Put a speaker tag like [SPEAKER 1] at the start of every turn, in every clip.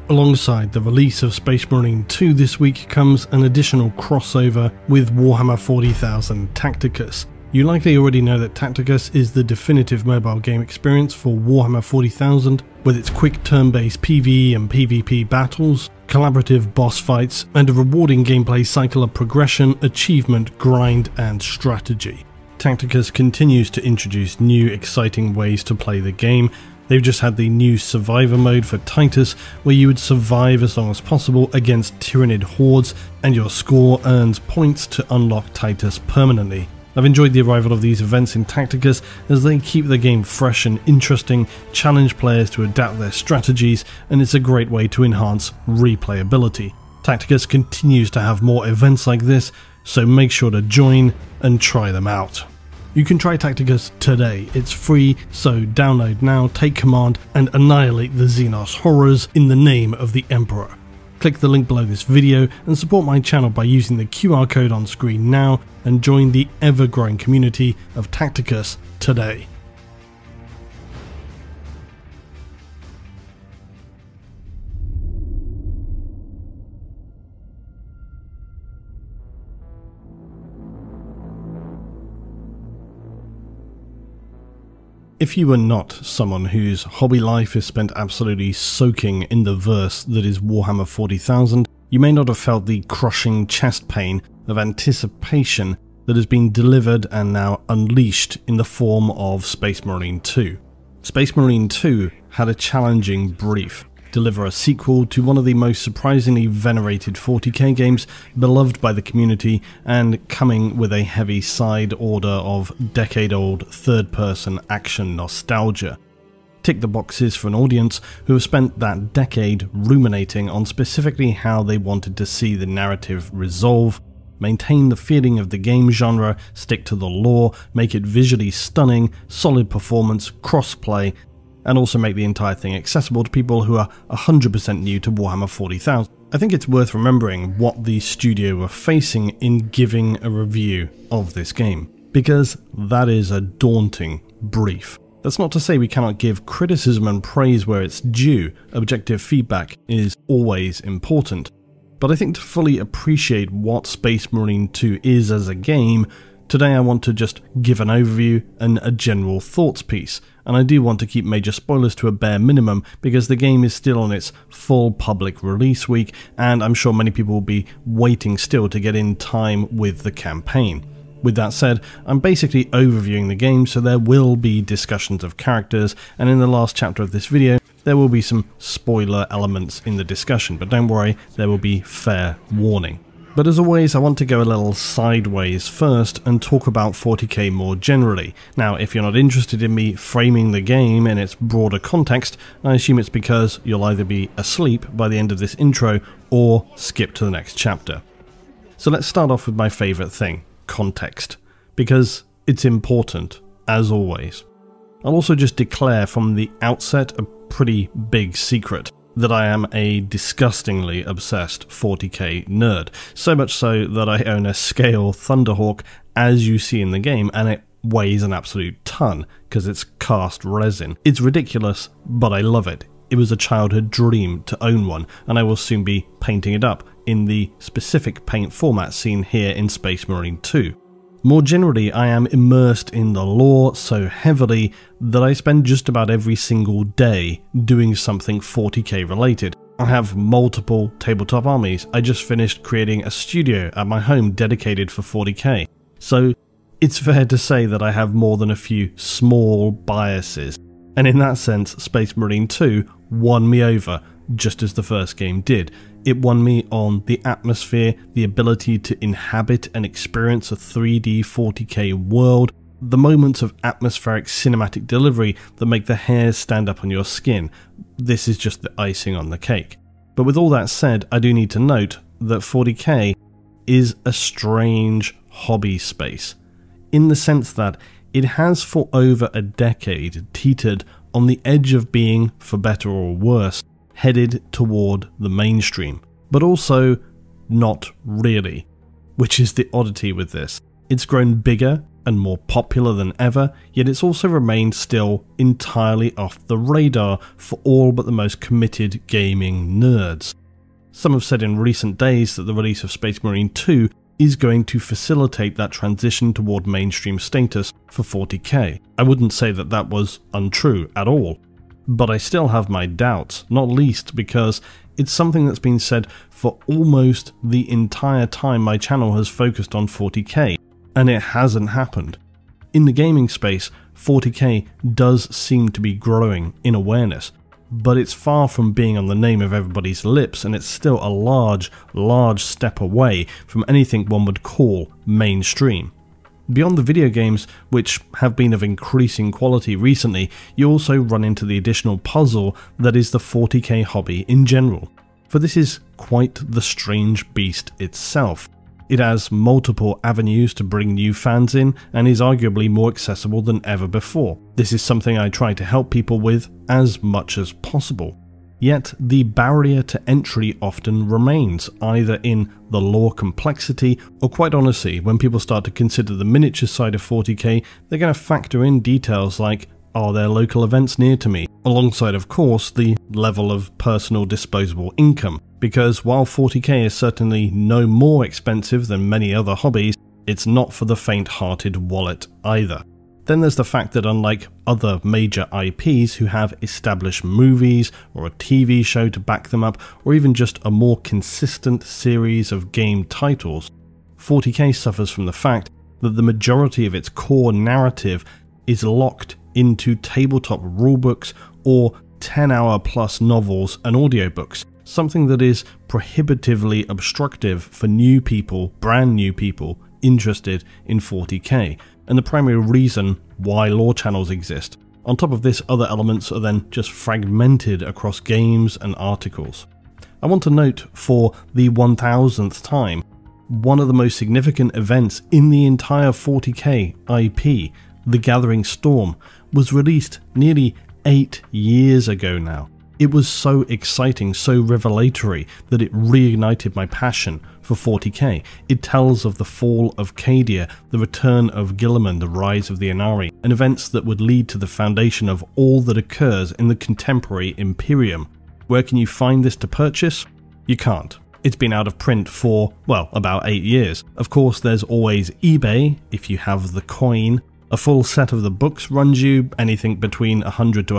[SPEAKER 1] Alongside the release of Space Marine 2 this week comes an additional crossover with Warhammer 40,000 Tacticus. You likely already know that Tacticus is the definitive mobile game experience for Warhammer 40,000, with its quick turn-based PvE and PvP battles, collaborative boss fights, and a rewarding gameplay cycle of progression, achievement, grind, and strategy. Tacticus continues to introduce new, exciting ways to play the game. They've just had the new Survivor mode for Titus, where you would survive as long as possible against Tyranid hordes, and your score earns points to unlock Titus permanently. I've enjoyed the arrival of these events in Tacticus as they keep the game fresh and interesting, challenge players to adapt their strategies, and it's a great way to enhance replayability. Tacticus continues to have more events like this, so make sure to join and try them out. You can try Tacticus today, it's free, so download now, take command, and annihilate the Xenos horrors in the name of the Emperor. Click the link below this video and support my channel by using the QR code on screen now and join the ever-growing community of Tacticus today. If you are not someone whose hobby life is spent absolutely soaking in the verse that is Warhammer 40,000, you may not have felt the crushing chest pain of anticipation that has been delivered and now unleashed in the form of Space Marine 2. Space Marine 2 had a challenging brief: deliver a sequel to one of the most surprisingly venerated 40k games, beloved by the community, and coming with a heavy side order of decade-old third-person action nostalgia. Tick the boxes for an audience who have spent that decade ruminating on specifically how they wanted to see the narrative resolve, maintain the feeling of the game genre, stick to the lore, make it visually stunning, solid performance, cross-play, and also make the entire thing accessible to people who are 100% new to Warhammer 40,000. I think it's worth remembering what the studio were facing in giving a review of this game, because that is a daunting brief. That's not to say we cannot give criticism and praise where it's due. Objective feedback is always important. But I think to fully appreciate what Space Marine 2 is as a game, today I want to just give an overview and a general thoughts piece, and I do want to keep major spoilers to a bare minimum because the game is still on its full public release week, and I'm sure many people will be waiting still to get in time with the campaign. With that said, I'm basically overviewing the game, so there will be discussions of characters, and in the last chapter of this video there will be some spoiler elements in the discussion, but don't worry, there will be fair warning. But as always, I want to go a little sideways first and talk about 40k more generally. Now, if you're not interested in me framing the game in its broader context, I assume it's because you'll either be asleep by the end of this intro or skip to the next chapter. So let's start off with my favourite thing, context, because it's important, as always. I'll also just declare from the outset a pretty big secret: that I am a disgustingly obsessed 40k nerd, so much so that I own a scale Thunderhawk as you see in the game, and it weighs an absolute ton because it's cast resin. It's ridiculous, but I love it. It was a childhood dream to own one, and I will soon be painting it up in the specific paint format seen here in Space Marine 2. More generally, I am immersed in the lore so heavily that I spend just about every single day doing something 40k related. I have multiple tabletop armies. I just finished creating a studio at my home dedicated for 40k. So it's fair to say that I have more than a few small biases. And in that sense, Space Marine 2 won me over, just as the first game did. It won me on the atmosphere, the ability to inhabit and experience a 3D 40k world, the moments of atmospheric cinematic delivery that make the hairs stand up on your skin. This is just the icing on the cake. But with all that said, I do need to note that 40k is a strange hobby space, in the sense that it has for over a decade teetered on the edge of being, for better or worse, headed toward the mainstream, but also not really, which is the oddity with this. It's grown bigger and more popular than ever, yet it's also remained still entirely off the radar for all but the most committed gaming nerds. Some have said in recent days that the release of Space Marine 2 is going to facilitate that transition toward mainstream status for 40k. I wouldn't say that that was untrue at all, but I still have my doubts, not least because it's something that's been said for almost the entire time my channel has focused on 40k, and it hasn't happened. In the gaming space, 40k does seem to be growing in awareness, but it's far from being on the name of everybody's lips, and it's still a large step away from anything one would call mainstream. Beyond the video games, which have been of increasing quality recently, you also run into the additional puzzle that is the 40k hobby in general. For this is quite the strange beast itself. It has multiple avenues to bring new fans in and is arguably more accessible than ever before. This is something I try to help people with as much as possible. Yet the barrier to entry often remains, either in the lore complexity or, quite honestly, when people start to consider the miniature side of 40k, they're going to factor in details like, are there local events near to me? Alongside, of course, the level of personal disposable income, because while 40k is certainly no more expensive than many other hobbies, it's not for the faint-hearted wallet either. Then there's the fact that unlike other major IPs who have established movies or a TV show to back them up, or even just a more consistent series of game titles, 40k suffers from the fact that the majority of its core narrative is locked into tabletop rulebooks or 10-hour plus novels and audiobooks, something that is prohibitively obstructive for new people, brand new people, interested in 40k, and the primary reason why lore channels exist. On top of this, other elements are then just fragmented across games and articles. I want to note for the 1000th time, one of the most significant events in the entire 40k IP, The Gathering Storm, was released nearly 8 years ago now. It was so exciting, so revelatory, that it reignited my passion for 40k. It tells of the fall of Cadia, the return of Guilliman, the rise of the Inari, and events that would lead to the foundation of all that occurs in the contemporary Imperium. Where can you find this to purchase? You can't. It's been out of print for, well, about 8 years. Of course, there's always eBay, if you have the coin. A full set of the books runs you anything between £100 to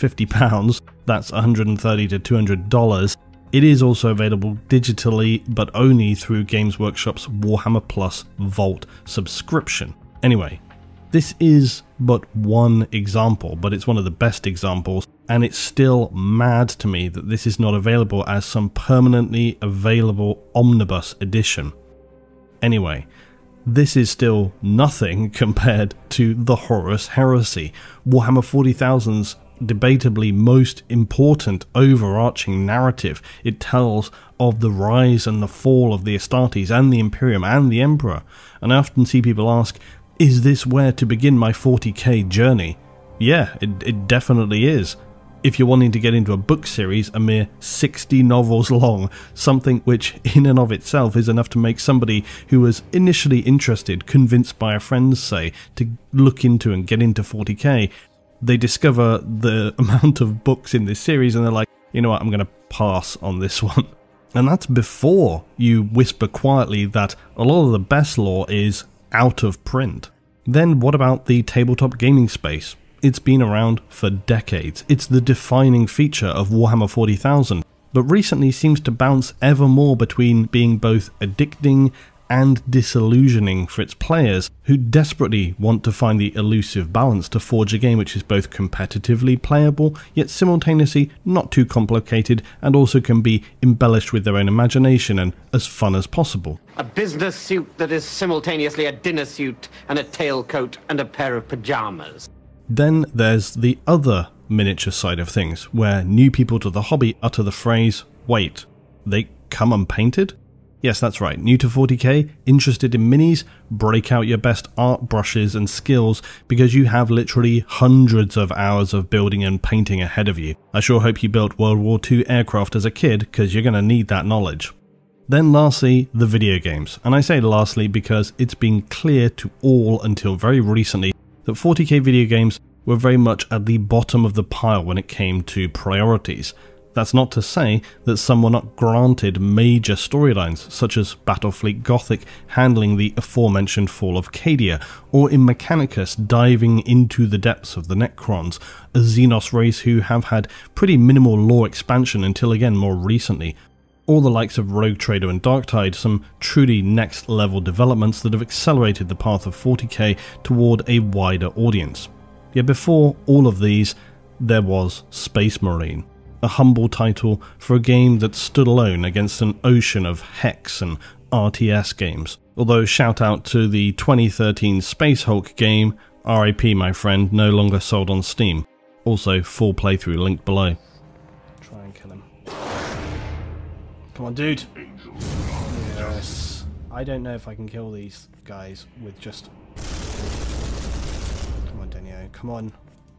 [SPEAKER 1] £150, that's $130 to $200. It is also available digitally, but only through Games Workshop's Warhammer Plus Vault subscription. Anyway, this is but one example, but it's one of the best examples, and it's still mad to me that this is not available as some permanently available omnibus edition. Anyway, this is still nothing compared to the Horus Heresy, Warhammer 40,000's debatably most important overarching narrative. It tells of the rise and the fall of the Astartes and the Imperium and the Emperor, and I often see people ask, is this where to begin my 40k journey? Yeah, it definitely is. If you're wanting to get into a book series a mere 60 novels long, something which in and of itself is enough to make somebody who was initially interested, convinced by a friend, say, to look into and get into 40k, they discover the amount of books in this series and they're like, you know what, I'm going to pass on this one. And that's before you whisper quietly that a lot of the best lore is out of print. Then what about the tabletop gaming space? It's been around for decades. It's the defining feature of Warhammer 40,000, but recently seems to bounce ever more between being both addicting and disillusioning for its players, who desperately want to find the elusive balance to forge a game which is both competitively playable, yet simultaneously not too complicated, and also can be embellished with their own imagination and as fun as possible.
[SPEAKER 2] A business suit that is simultaneously a dinner suit and a tailcoat and a pair of pajamas.
[SPEAKER 1] Then there's the other miniature side of things, where new people to the hobby utter the phrase, wait, they come unpainted? Yes, that's right, new to 40k, interested in minis, break out your best art brushes and skills because you have literally hundreds of hours of building and painting ahead of you. I sure hope you built World War II aircraft as a kid, because you're going to need that knowledge. Then lastly, the video games. And I say lastly because it's been clear to all until very recently that 40k video games were very much at the bottom of the pile when it came to priorities. That's not to say that some were not granted major storylines, such as Battlefleet Gothic handling the aforementioned fall of Cadia, or in Mechanicus diving into the depths of the Necrons, a Xenos race who have had pretty minimal lore expansion until again more recently. Or the likes of Rogue Trader and Darktide, some truly next level developments that have accelerated the path of 40k toward a wider audience. Yet before all of these, there was Space Marine, a humble title for a game that stood alone against an ocean of Hex and RTS games. Although shout out to the 2013 Space Hulk game, RIP my friend, no longer sold on Steam. Also full playthrough linked below. Try and kill him. Come on, dude. Yes. I don't know if I can kill these guys with just... Come on, Denio. Come on.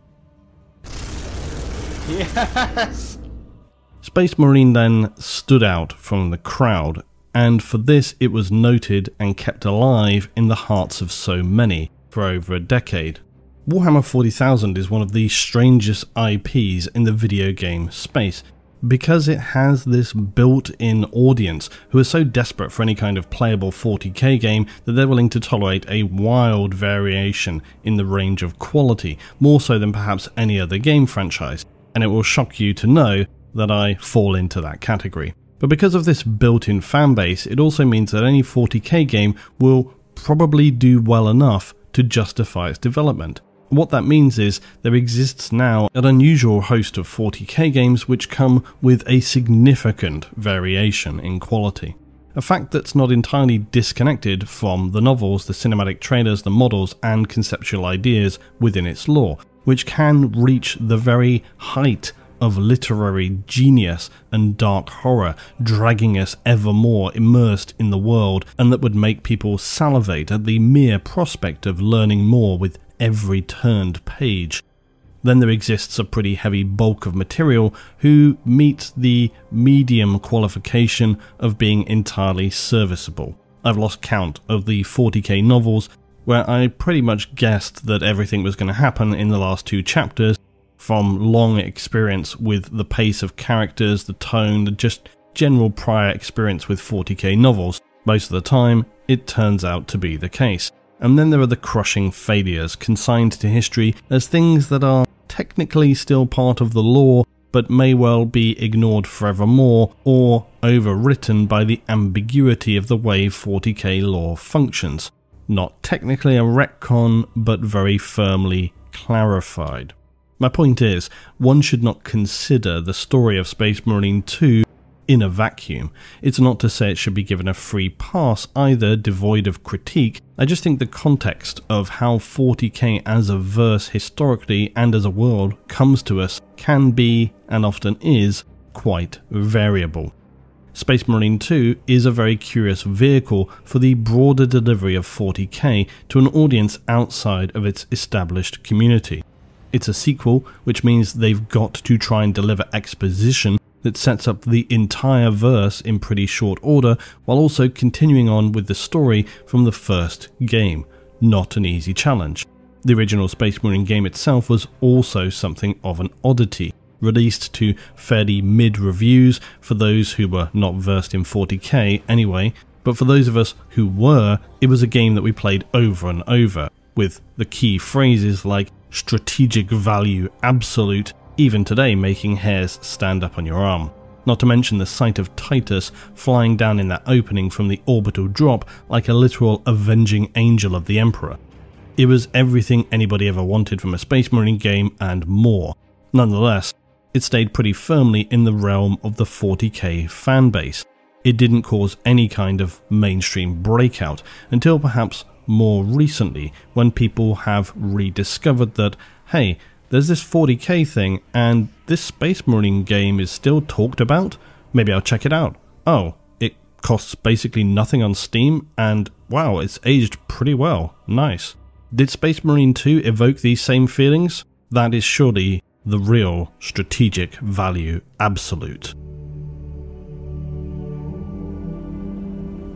[SPEAKER 1] Yes! Space Marine then stood out from the crowd, and for this it was noted and kept alive in the hearts of so many for over a decade. Warhammer 40,000 is one of the strangest IPs in the video game space, because it has this built-in audience who are so desperate for any kind of playable 40k game that they're willing to tolerate a wild variation in the range of quality, more so than perhaps any other game franchise. And it will shock you to know that I fall into that category. But because of this built-in fanbase, it also means that any 40k game will probably do well enough to justify its development. What that means is there exists now an unusual host of 40k games which come with a significant variation in quality. A fact that's not entirely disconnected from the novels, the cinematic trailers, the models and conceptual ideas within its lore, which can reach the very height of literary genius and dark horror, dragging us ever more immersed in the world, and that would make people salivate at the mere prospect of learning more with every turned page. Then there exists a pretty heavy bulk of material who meet the medium qualification of being entirely serviceable. I've lost count of the 40k novels where I pretty much guessed that everything was going to happen in the last 2 chapters, from long experience with the pace of characters, the tone, the just general prior experience with 40k novels. Most of the time, it turns out to be the case. And then there are the crushing failures, consigned to history as things that are technically still part of the lore, but may well be ignored forevermore, or overwritten by the ambiguity of the way 40k lore functions. Not technically a retcon, but very firmly clarified. My point is, one should not consider the story of Space Marine 2 in a vacuum. It's not to say it should be given a free pass either, devoid of critique. I just think the context of how 40k as a verse historically and as a world comes to us can be, and often is, quite variable. Space Marine 2 is a very curious vehicle for the broader delivery of 40k to an audience outside of its established community. It's a sequel, which means they've got to try and deliver exposition that sets up the entire verse in pretty short order, while also continuing on with the story from the first game. Not an easy challenge. The original Space Marine game itself was also something of an oddity, released to fairly mid-reviews for those who were not versed in 40k anyway, but for those of us who were, it was a game that we played over and over, with the key phrases like strategic value absolute, even today making hairs stand up on your arm. Not to mention the sight of Titus flying down in that opening from the orbital drop like a literal avenging angel of the Emperor. It was everything anybody ever wanted from a Space Marine game and more. Nonetheless, it stayed pretty firmly in the realm of the 40k fanbase. It didn't cause any kind of mainstream breakout until perhaps more recently, when people have rediscovered that, hey, there's this 40k thing and this Space Marine game is still talked about. Maybe I'll check it out. Oh, it costs basically nothing on Steam and wow, it's aged pretty well. Nice. Did Space Marine 2 evoke these same feelings? That is surely the real strategic value absolute.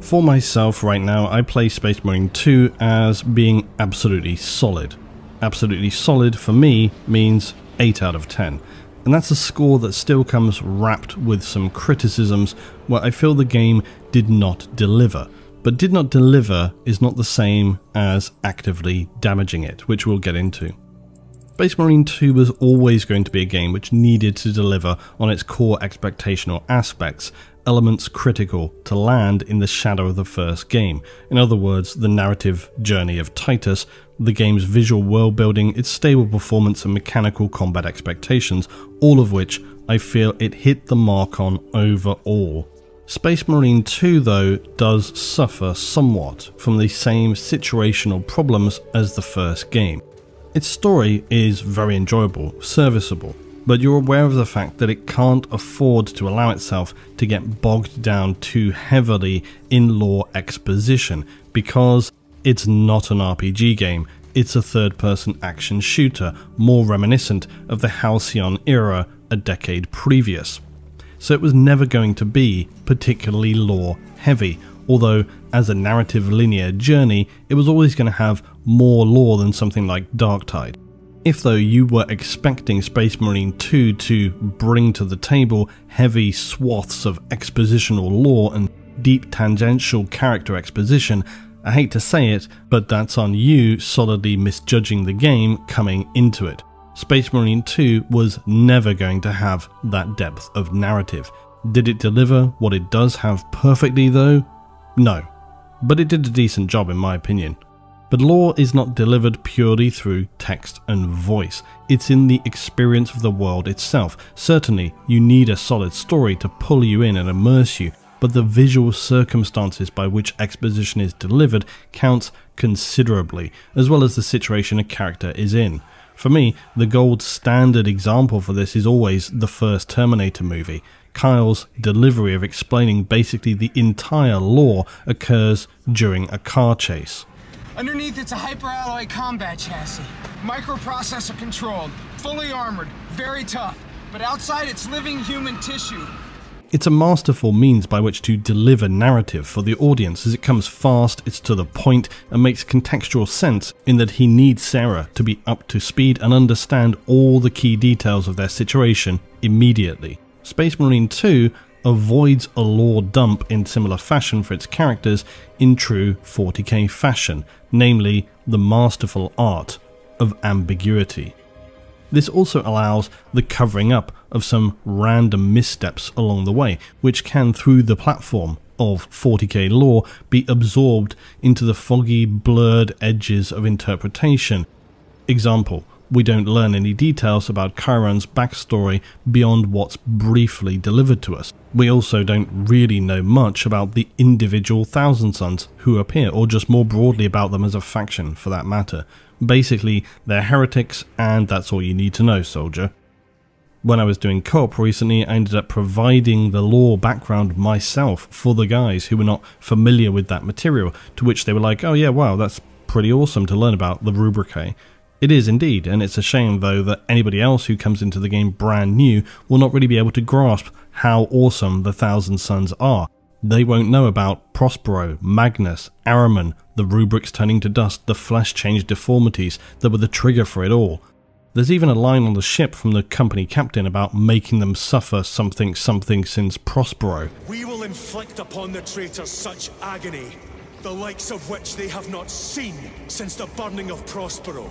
[SPEAKER 1] For myself right now, I play Space Marine 2 as being absolutely solid. Absolutely solid for me means 8 out of 10. And that's a score that still comes wrapped with some criticisms where I feel the game did not deliver. But did not deliver is not the same as actively damaging it, which we'll get into. Space Marine 2 was always going to be a game which needed to deliver on its core expectational aspects, elements critical to land in the shadow of the first game. In other words, the narrative journey of Titus, the game's visual world building, its stable performance and mechanical combat expectations, all of which I feel it hit the mark on overall. Space Marine 2 though does suffer somewhat from the same situational problems as the first game. Its story is very enjoyable, serviceable, but you're aware of the fact that it can't afford to allow itself to get bogged down too heavily in lore exposition, because it's not an RPG game, it's a third-person action shooter, more reminiscent of the Halcyon era a decade previous. So it was never going to be particularly lore heavy, although as a narrative linear journey, it was always going to have more lore than something like Darktide. If though you were expecting Space Marine 2 to bring to the table heavy swaths of expositional lore and deep tangential character exposition, I hate to say it, but that's on you solidly misjudging the game coming into it. Space Marine 2 was never going to have that depth of narrative. Did it deliver what it does have perfectly though? No. But it did a decent job in my opinion. But lore is not delivered purely through text and voice. It's in the experience of the world itself. Certainly, you need a solid story to pull you in and immerse you, but the visual circumstances by which exposition is delivered counts considerably, as well as the situation a character is in. For me, the gold standard example for this is always the first Terminator movie. Kyle's delivery of explaining basically the entire lore occurs during a car chase.
[SPEAKER 3] Underneath, it's a hyperalloy combat chassis. Microprocessor controlled, fully armored, very tough. But outside, it's living human tissue.
[SPEAKER 1] It's a masterful means by which to deliver narrative for the audience, as it comes fast, it's to the point, and makes contextual sense in that he needs Sarah to be up to speed and understand all the key details of their situation immediately. Space Marine 2 avoids a lore dump in similar fashion for its characters in true 40k fashion, namely the masterful art of ambiguity. This also allows the covering up of some random missteps along the way, which can, through the platform of 40k lore, be absorbed into the foggy, blurred edges of interpretation. Example, we don't learn any details about Chiron's backstory beyond what's briefly delivered to us. We also don't really know much about the individual Thousand Sons who appear, or just more broadly about them as a faction for that matter. Basically, they're heretics, and that's all you need to know, soldier. When I was doing co-op recently, I ended up providing the lore background myself for the guys who were not familiar with that material, to which they were like, oh yeah, wow, that's pretty awesome to learn about the Rubricae. It is indeed, and it's a shame though that anybody else who comes into the game brand new will not really be able to grasp how awesome the Thousand Sons are. They won't know about Prospero, Magnus, Araman, the rubrics turning to dust, the flesh-changed deformities that were the trigger for it all. There's even a line on the ship from the company captain about making them suffer something since Prospero.
[SPEAKER 4] We will inflict upon the traitors such agony, the likes of which they have not seen since the burning of Prospero.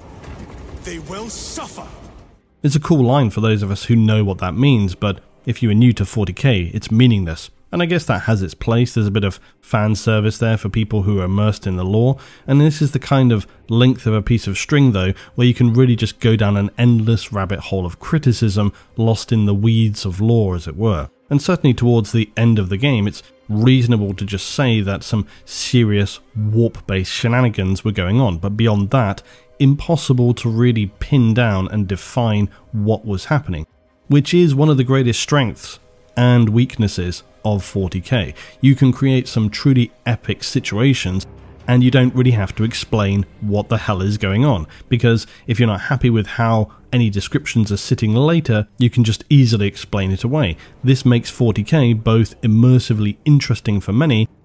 [SPEAKER 4] They will suffer.
[SPEAKER 1] It's a cool line for those of us who know what that means, but if you are new to 40k, it's meaningless. And I guess that has its place. There's a bit of fan service there for people who are immersed in the lore, and this is the kind of length of a piece of string though, where you can really just go down an endless rabbit hole of criticism, lost in the weeds of lore as it were. And certainly towards the end of the game, it's reasonable to just say that some serious warp-based shenanigans were going on, but beyond that, impossible to really pin down and define what was happening, which is one of the greatest strengths and weaknesses of 40k. You can create some truly epic situations and you don't really have to explain what the hell is going on, because if you're not happy with how any descriptions are sitting later, you can just easily explain it away. This makes 40k both immersively interesting for many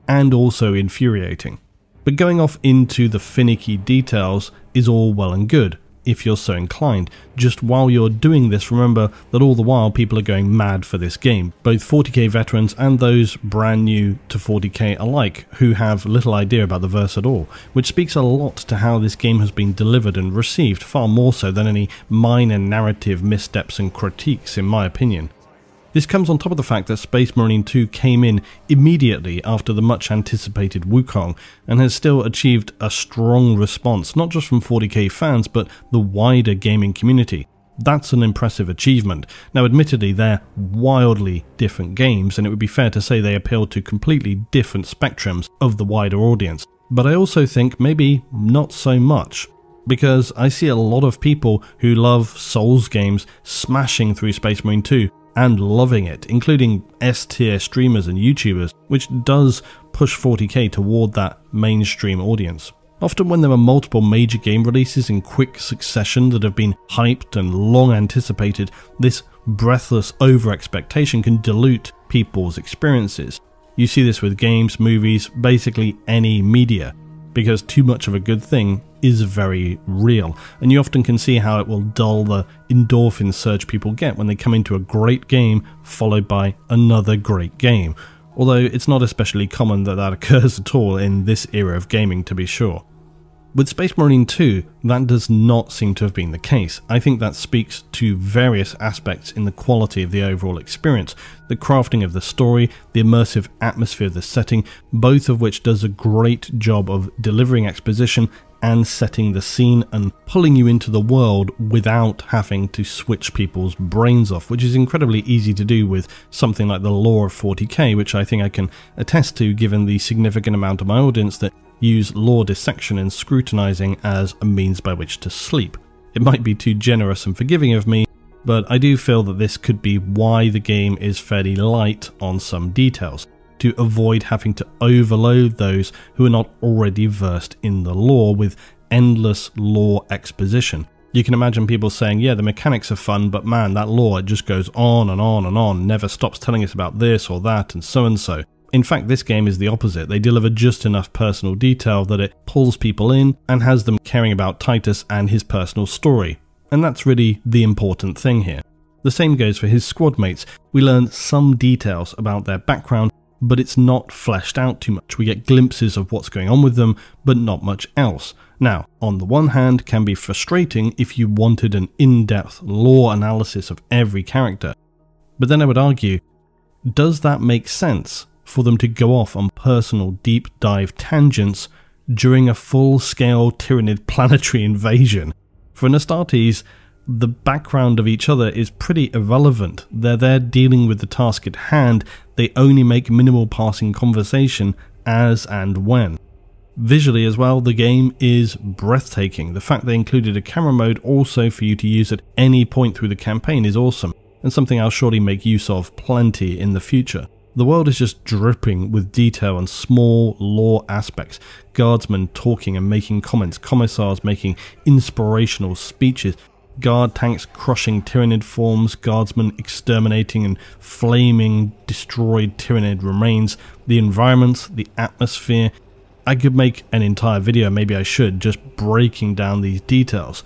[SPEAKER 1] and also infuriating. But going off into the finicky details is all well and good, if you're so inclined. Just while you're doing this, remember that all the while people are going mad for this game, both 40k veterans and those brand new to 40k alike, who have little idea about the verse at all, which speaks a lot to how this game has been delivered and received, far more so than any minor narrative missteps and critiques, in my opinion. This comes on top of the fact that Space Marine 2 came in immediately after the much anticipated Wukong and has still achieved a strong response, not just from 40k fans but the wider gaming community. That's an impressive achievement. Now admittedly they're wildly different games and it would be fair to say they appeal to completely different spectrums of the wider audience, but I also think maybe not so much. Because I see a lot of people who love Souls games smashing through Space Marine 2 and loving it, including S-tier streamers and YouTubers, which does push 40k toward that mainstream audience. Often when there are multiple major game releases in quick succession that have been hyped and long anticipated, this breathless over-expectation can dilute people's experiences. You see this with games, movies, basically any media, because too much of a good thing is very real, and you often can see how it will dull the endorphin surge people get when they come into a great game followed by another great game, although it's not especially common that that occurs at all in this era of gaming, to be sure. With Space Marine 2, that does not seem to have been the case. I think that speaks to various aspects in the quality of the overall experience, the crafting of the story, the immersive atmosphere of the setting, both of which does a great job of delivering exposition and setting the scene and pulling you into the world without having to switch people's brains off, which is incredibly easy to do with something like the lore of 40k, which I think I can attest to given the significant amount of my audience that use lore dissection and scrutinizing as a means by which to sleep. It might be too generous and forgiving of me, but I do feel that this could be why the game is fairly light on some details, to avoid having to overload those who are not already versed in the lore with endless lore exposition. You can imagine people saying, yeah, the mechanics are fun, but man, that lore, it just goes on and on and on, never stops telling us about this or that and so and so. In fact, this game is the opposite. They deliver just enough personal detail that it pulls people in and has them caring about Titus and his personal story. And that's really the important thing here. The same goes for his squad mates. We learn some details about their background, but it's not fleshed out too much. We get glimpses of what's going on with them, but not much else. Now, on the one hand, can be frustrating if you wanted an in-depth lore analysis of every character. But then I would argue, does that make sense for them to go off on personal deep dive tangents during a full-scale Tyranid planetary invasion? For an Astartes, the background of each other is pretty irrelevant. They're there dealing with the task at hand. They only make minimal passing conversation as and when. Visually as well, the game is breathtaking. The fact they included a camera mode also for you to use at any point through the campaign is awesome, and something I'll surely make use of plenty in the future. The world is just dripping with detail and small lore aspects. Guardsmen talking and making comments, commissars making inspirational speeches, guard tanks crushing Tyranid forms, guardsmen exterminating and flaming destroyed Tyranid remains, the environments, the atmosphere. I could make an entire video, maybe I should, just breaking down these details.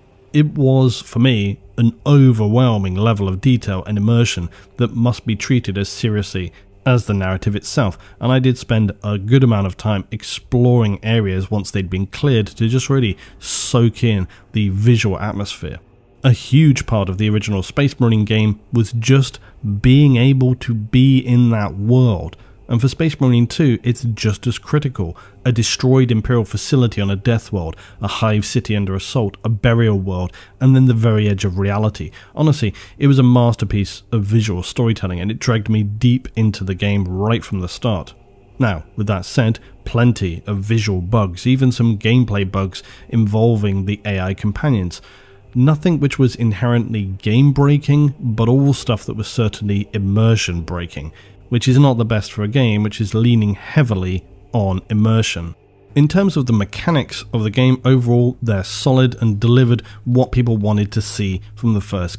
[SPEAKER 1] It was, for me, an overwhelming level of detail and immersion that must be treated as seriously as the narrative itself, and I did spend a good amount of time exploring areas once they'd been cleared to just really soak in the visual atmosphere. A huge part of the original Space Marine game was just being able to be in that world. And for Space Marine 2, it's just as critical. A destroyed Imperial facility on a death world, a hive city under assault, a burial world, and then the very edge of reality. Honestly, it was a masterpiece of visual storytelling, and it dragged me deep into the game right from the start. Now, with that said, plenty of visual bugs, even some gameplay bugs involving the AI companions. Nothing which was inherently game-breaking, but all stuff that was certainly immersion-breaking, which is not the best for a game which is leaning heavily on immersion. In terms of the mechanics of the game, overall they're solid and delivered what people wanted to see from the first game.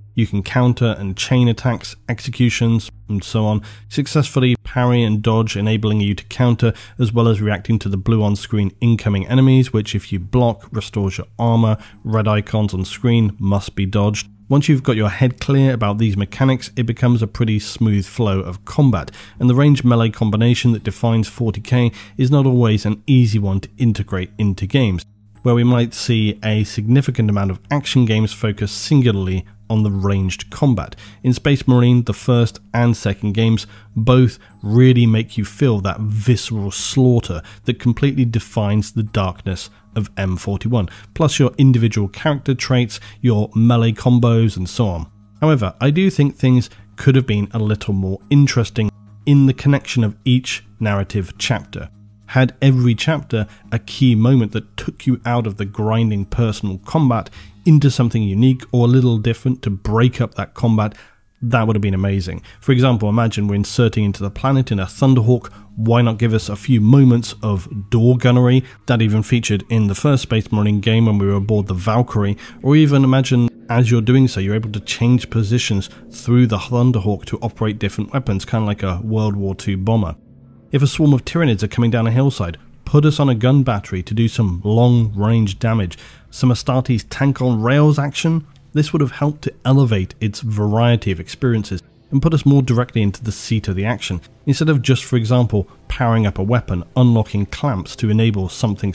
[SPEAKER 1] You can counter and chain attacks, executions, and so on, successfully parry and dodge, enabling you to counter, as well as reacting to the blue on-screen incoming enemies, which if you block, restores your armor. Red icons on screen must be dodged. Once you've got your head clear about these mechanics, it becomes a pretty smooth flow of combat, and the range melee combination that defines 40k is not always an easy one to integrate into games, where we might see a significant amount of action games focus singularly on the ranged combat. In Space Marine, the first and second games both really make you feel that visceral slaughter that completely defines the darkness of M41, plus your individual character traits, your melee combos, and so on. However, I do think things could have been a little more interesting in the connection of each narrative chapter. Had every chapter a key moment that took you out of the grinding personal combat into something unique or a little different to break up that combat, that would have been amazing. For example, imagine we're inserting into the planet in a Thunderhawk. Why not give us a few moments of door gunnery? That even featured in the first Space Marine game when we were aboard the Valkyrie. Or even imagine as you're doing so, you're able to change positions through the Thunderhawk to operate different weapons, kind of like a World War II bomber. If a swarm of Tyranids are coming down a hillside, put us on a gun battery to do some long-range damage. Some Astartes tank on rails action? This would have helped to elevate its variety of experiences and put us more directly into the seat of the action, instead of just, for example, powering up a weapon, unlocking clamps to enable something.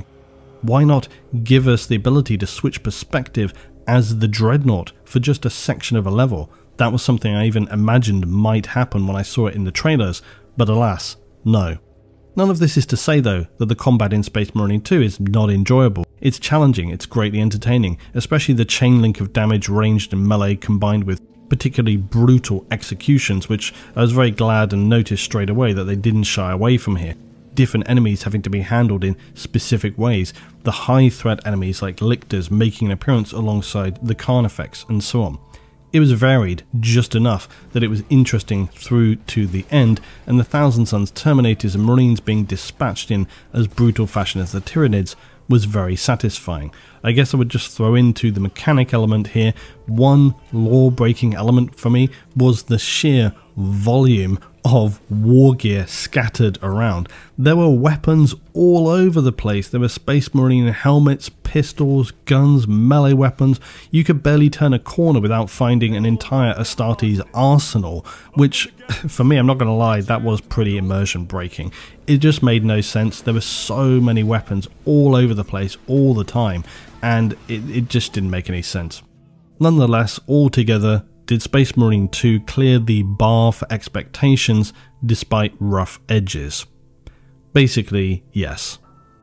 [SPEAKER 1] Why not give us the ability to switch perspective as the Dreadnought for just a section of a level? That was something I even imagined might happen when I saw it in the trailers, but alas, no. None of this is to say, though, that the combat in Space Marine 2 is not enjoyable. It's challenging, it's greatly entertaining, especially the chain link of damage ranged and melee combined with particularly brutal executions, which I was very glad and noticed straight away that they didn't shy away from here. Different enemies having to be handled in specific ways, the high threat enemies like Lictors making an appearance alongside the Carnifex, and so on. It was varied just enough that it was interesting through to the end, and the Thousand Sons Terminators and Marines being dispatched in as brutal fashion as the Tyranids was very satisfying. I guess I would just throw into the mechanic element here. One law-breaking element for me was the sheer volume of war gear scattered around. There were weapons all over the place. There were Space Marine helmets, pistols, guns, melee weapons. You could barely turn a corner without finding an entire Astartes arsenal, which, for me, I'm not going to lie, that was pretty immersion breaking. It just made no sense. There were so many weapons all over the place all the time, and it just didn't make any sense. Nonetheless, altogether, did Space Marine 2 clear the bar for expectations despite rough edges? Basically, yes.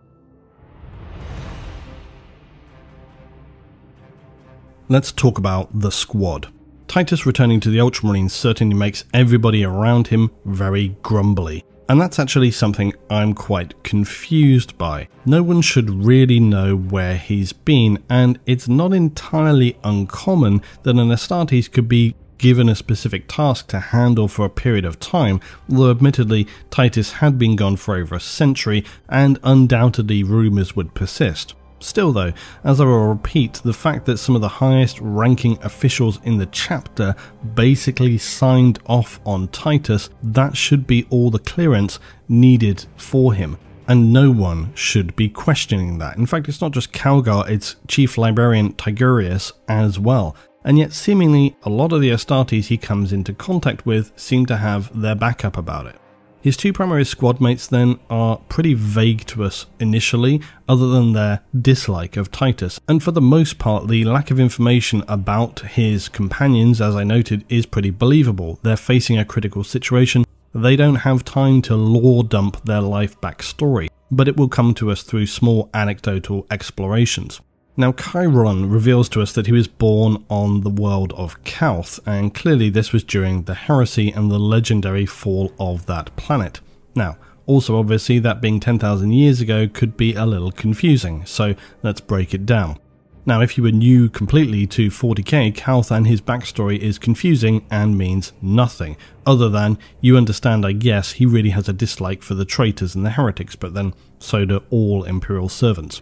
[SPEAKER 1] Let's talk about the squad. Titus returning to the Ultramarines certainly makes everybody around him very grumbly. And that's actually something I'm quite confused by. No one should really know where he's been, and it's not entirely uncommon that an Astartes could be given a specific task to handle for a period of time, although admittedly Titus had been gone for over a century, and undoubtedly rumours would persist. Still though, as I will repeat, the fact that some of the highest ranking officials in the chapter basically signed off on Titus, that should be all the clearance needed for him. And no one should be questioning that. In fact, it's not just Calgar, it's Chief Librarian Tigurius as well. And yet seemingly a lot of the Astartes he comes into contact with seem to have their backup about it. His two primary squad mates then are pretty vague to us initially, other than their dislike of Titus, and for the most part the lack of information about his companions, as I noted, is pretty believable. They're facing a critical situation, they don't have time to lore dump their life backstory, but it will come to us through small anecdotal explorations. Now, Chiron reveals to us that he was born on the world of Calth, and clearly this was during the heresy and the legendary fall of that planet. Now, also obviously that being 10,000 years ago could be a little confusing, so let's break it down. Now, if you were new completely to 40k, Calth and his backstory is confusing and means nothing, other than you understand, I guess, he really has a dislike for the traitors and the heretics, but then so do all Imperial servants.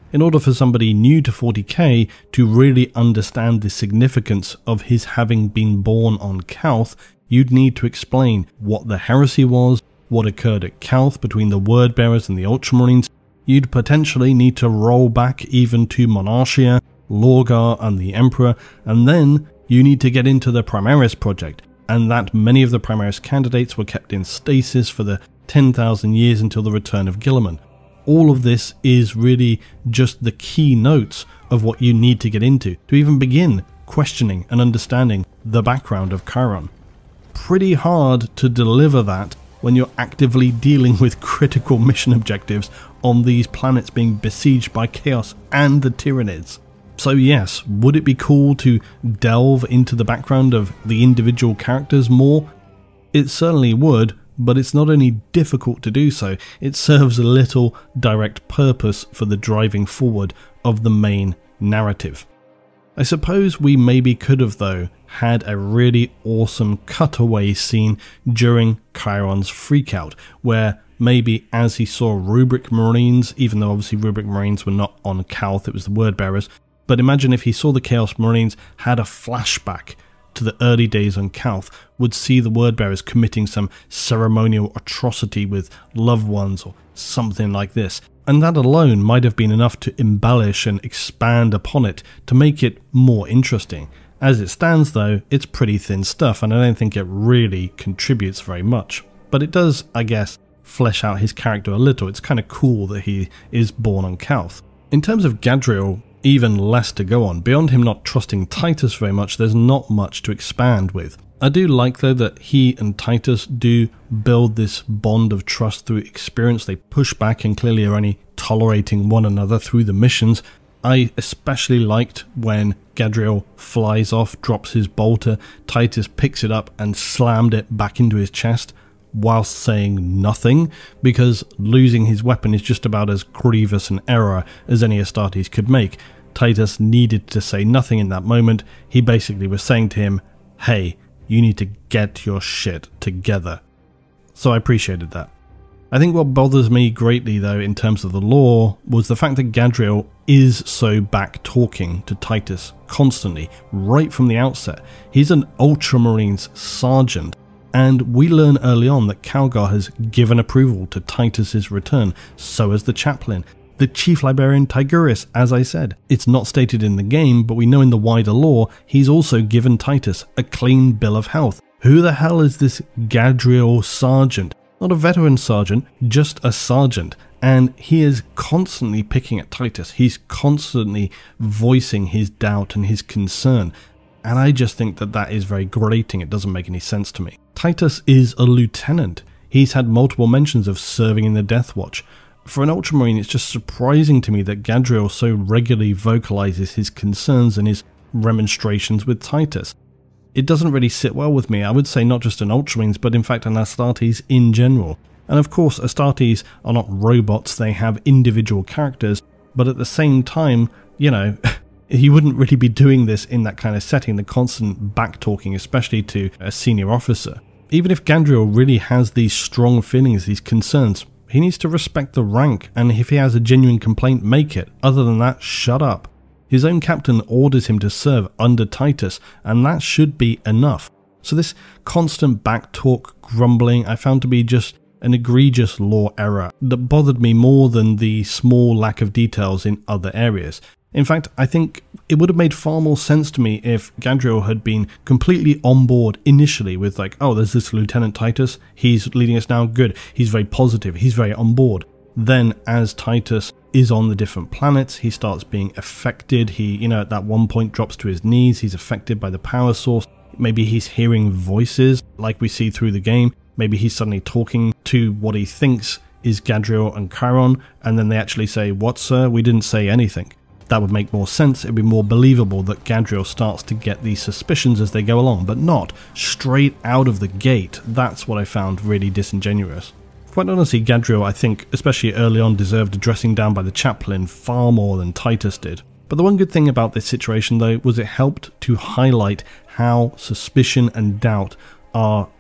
[SPEAKER 1] In order for somebody new to 40k to really understand the significance of his having been born on Calth, you'd need to explain what the heresy was, what occurred at Calth between the Wordbearers and the Ultramarines. You'd potentially need to roll back even to Monarchia, Lorgar and the Emperor, and then you need to get into the Primaris project, and that many of the Primaris candidates were kept in stasis for the 10,000 years until the return of Guilliman. All of this is really just the key notes of what you need to get into to even begin questioning and understanding the background of Chiron. Pretty hard to deliver that when you're actively dealing with critical mission objectives on these planets being besieged by Chaos and the Tyranids. So yes, would it be cool to delve into the background of the individual characters more? It certainly would, but it's not only difficult to do so, it serves a little direct purpose for the driving forward of the main narrative. I suppose we maybe could have, though, had a really awesome cutaway scene during Chiron's freakout, where maybe as he saw Rubric Marines, even though obviously Rubric Marines were not on Calth, it was the Wordbearers, but imagine if he saw the Chaos Marines, had a flashback to the early days on Calth, would see the Wordbearers committing some ceremonial atrocity with loved ones or something like this. And that alone might have been enough to embellish and expand upon it to make it more interesting. As it stands though, it's pretty thin stuff and I don't think it really contributes very much. But it does, I guess, flesh out his character a little. It's kind of cool that he is born on Calth. In terms of Gadriel, even less to go on. Beyond him not trusting Titus very much, there's not much to expand with. I do like though that he and Titus do build this bond of trust through experience. They push back and clearly are only tolerating one another through the missions. I especially liked when Gadriel flies off, drops his bolter, Titus picks it up and slammed it back into his chest whilst saying nothing, because losing his weapon is just about as grievous an error as any Astartes could make. Titus needed to say nothing in that moment. He basically was saying to him, hey, you need to get your shit together. So I appreciated that. I think what bothers me greatly though in terms of the lore was the fact that Gadriel is so back talking to Titus constantly, right from the outset. He's an Ultramarines sergeant, and we learn early on that Calgar has given approval to Titus's return, so has the chaplain. The Chief Librarian Tigurius, as I said. It's not stated in the game, but we know in the wider lore, he's also given Titus a clean bill of health. Who the hell is this Gadriel sergeant? Not a veteran sergeant, just a sergeant. And he is constantly picking at Titus. He's constantly voicing his doubt and his concern. And I just think that that is very grating. It doesn't make any sense to me. Titus is a lieutenant. He's had multiple mentions of serving in the Death Watch. For an Ultramarine, it's just surprising to me that Gadriel so regularly vocalizes his concerns and his remonstrations with Titus. It doesn't really sit well with me. I would say not just an Ultramarines, but in fact an Astartes in general. And of course, Astartes are not robots, they have individual characters, but at the same time, you know, he wouldn't really be doing this in that kind of setting, the constant back-talking, especially to a senior officer. Even if Gadriel really has these strong feelings, these concerns, he needs to respect the rank, and if he has a genuine complaint, make it. Other than that, shut up. His own captain orders him to serve under Titus, and that should be enough. So this constant back-talk grumbling I found to be just an egregious lore error that bothered me more than the small lack of details in other areas. In fact, I think it would have made far more sense to me if Gadriel had been completely on board initially with like, oh, there's this Lieutenant Titus, he's leading us now, good, he's very positive, he's very on board. Then as Titus is on the different planets, he starts being affected, he, you know, at that one point drops to his knees, he's affected by the power source, maybe he's hearing voices like we see through the game, maybe he's suddenly talking to what he thinks is Gadriel and Chiron, and then they actually say, what sir, we didn't say anything. That would make more sense, it would be more believable that Gadriel starts to get these suspicions as they go along, but not straight out of the gate. That's what I found really disingenuous. Quite honestly, Gadriel, I think, especially early on, deserved a dressing down by the chaplain far more than Titus did. But the one good thing about this situation, though, was it helped to highlight how suspicion and doubt are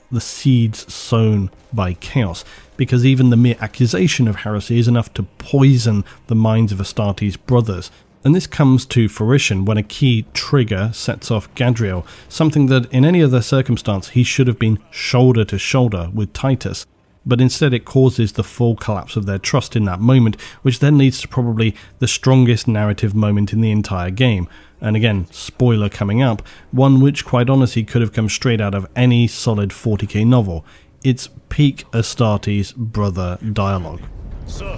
[SPEAKER 1] the seeds sown by chaos, because even the mere accusation of heresy is enough to poison the minds of Astartes' brothers. And this comes to fruition when a key trigger sets off Gadriel, something that in any other circumstance he should have been shoulder to shoulder with Titus. But instead it causes the full collapse of their trust in that moment, which then leads to probably the strongest narrative moment in the entire game. And again, spoiler coming up, one which quite honestly could have come straight out of any solid 40k novel. It's peak Astartes brother dialogue.
[SPEAKER 5] Sir,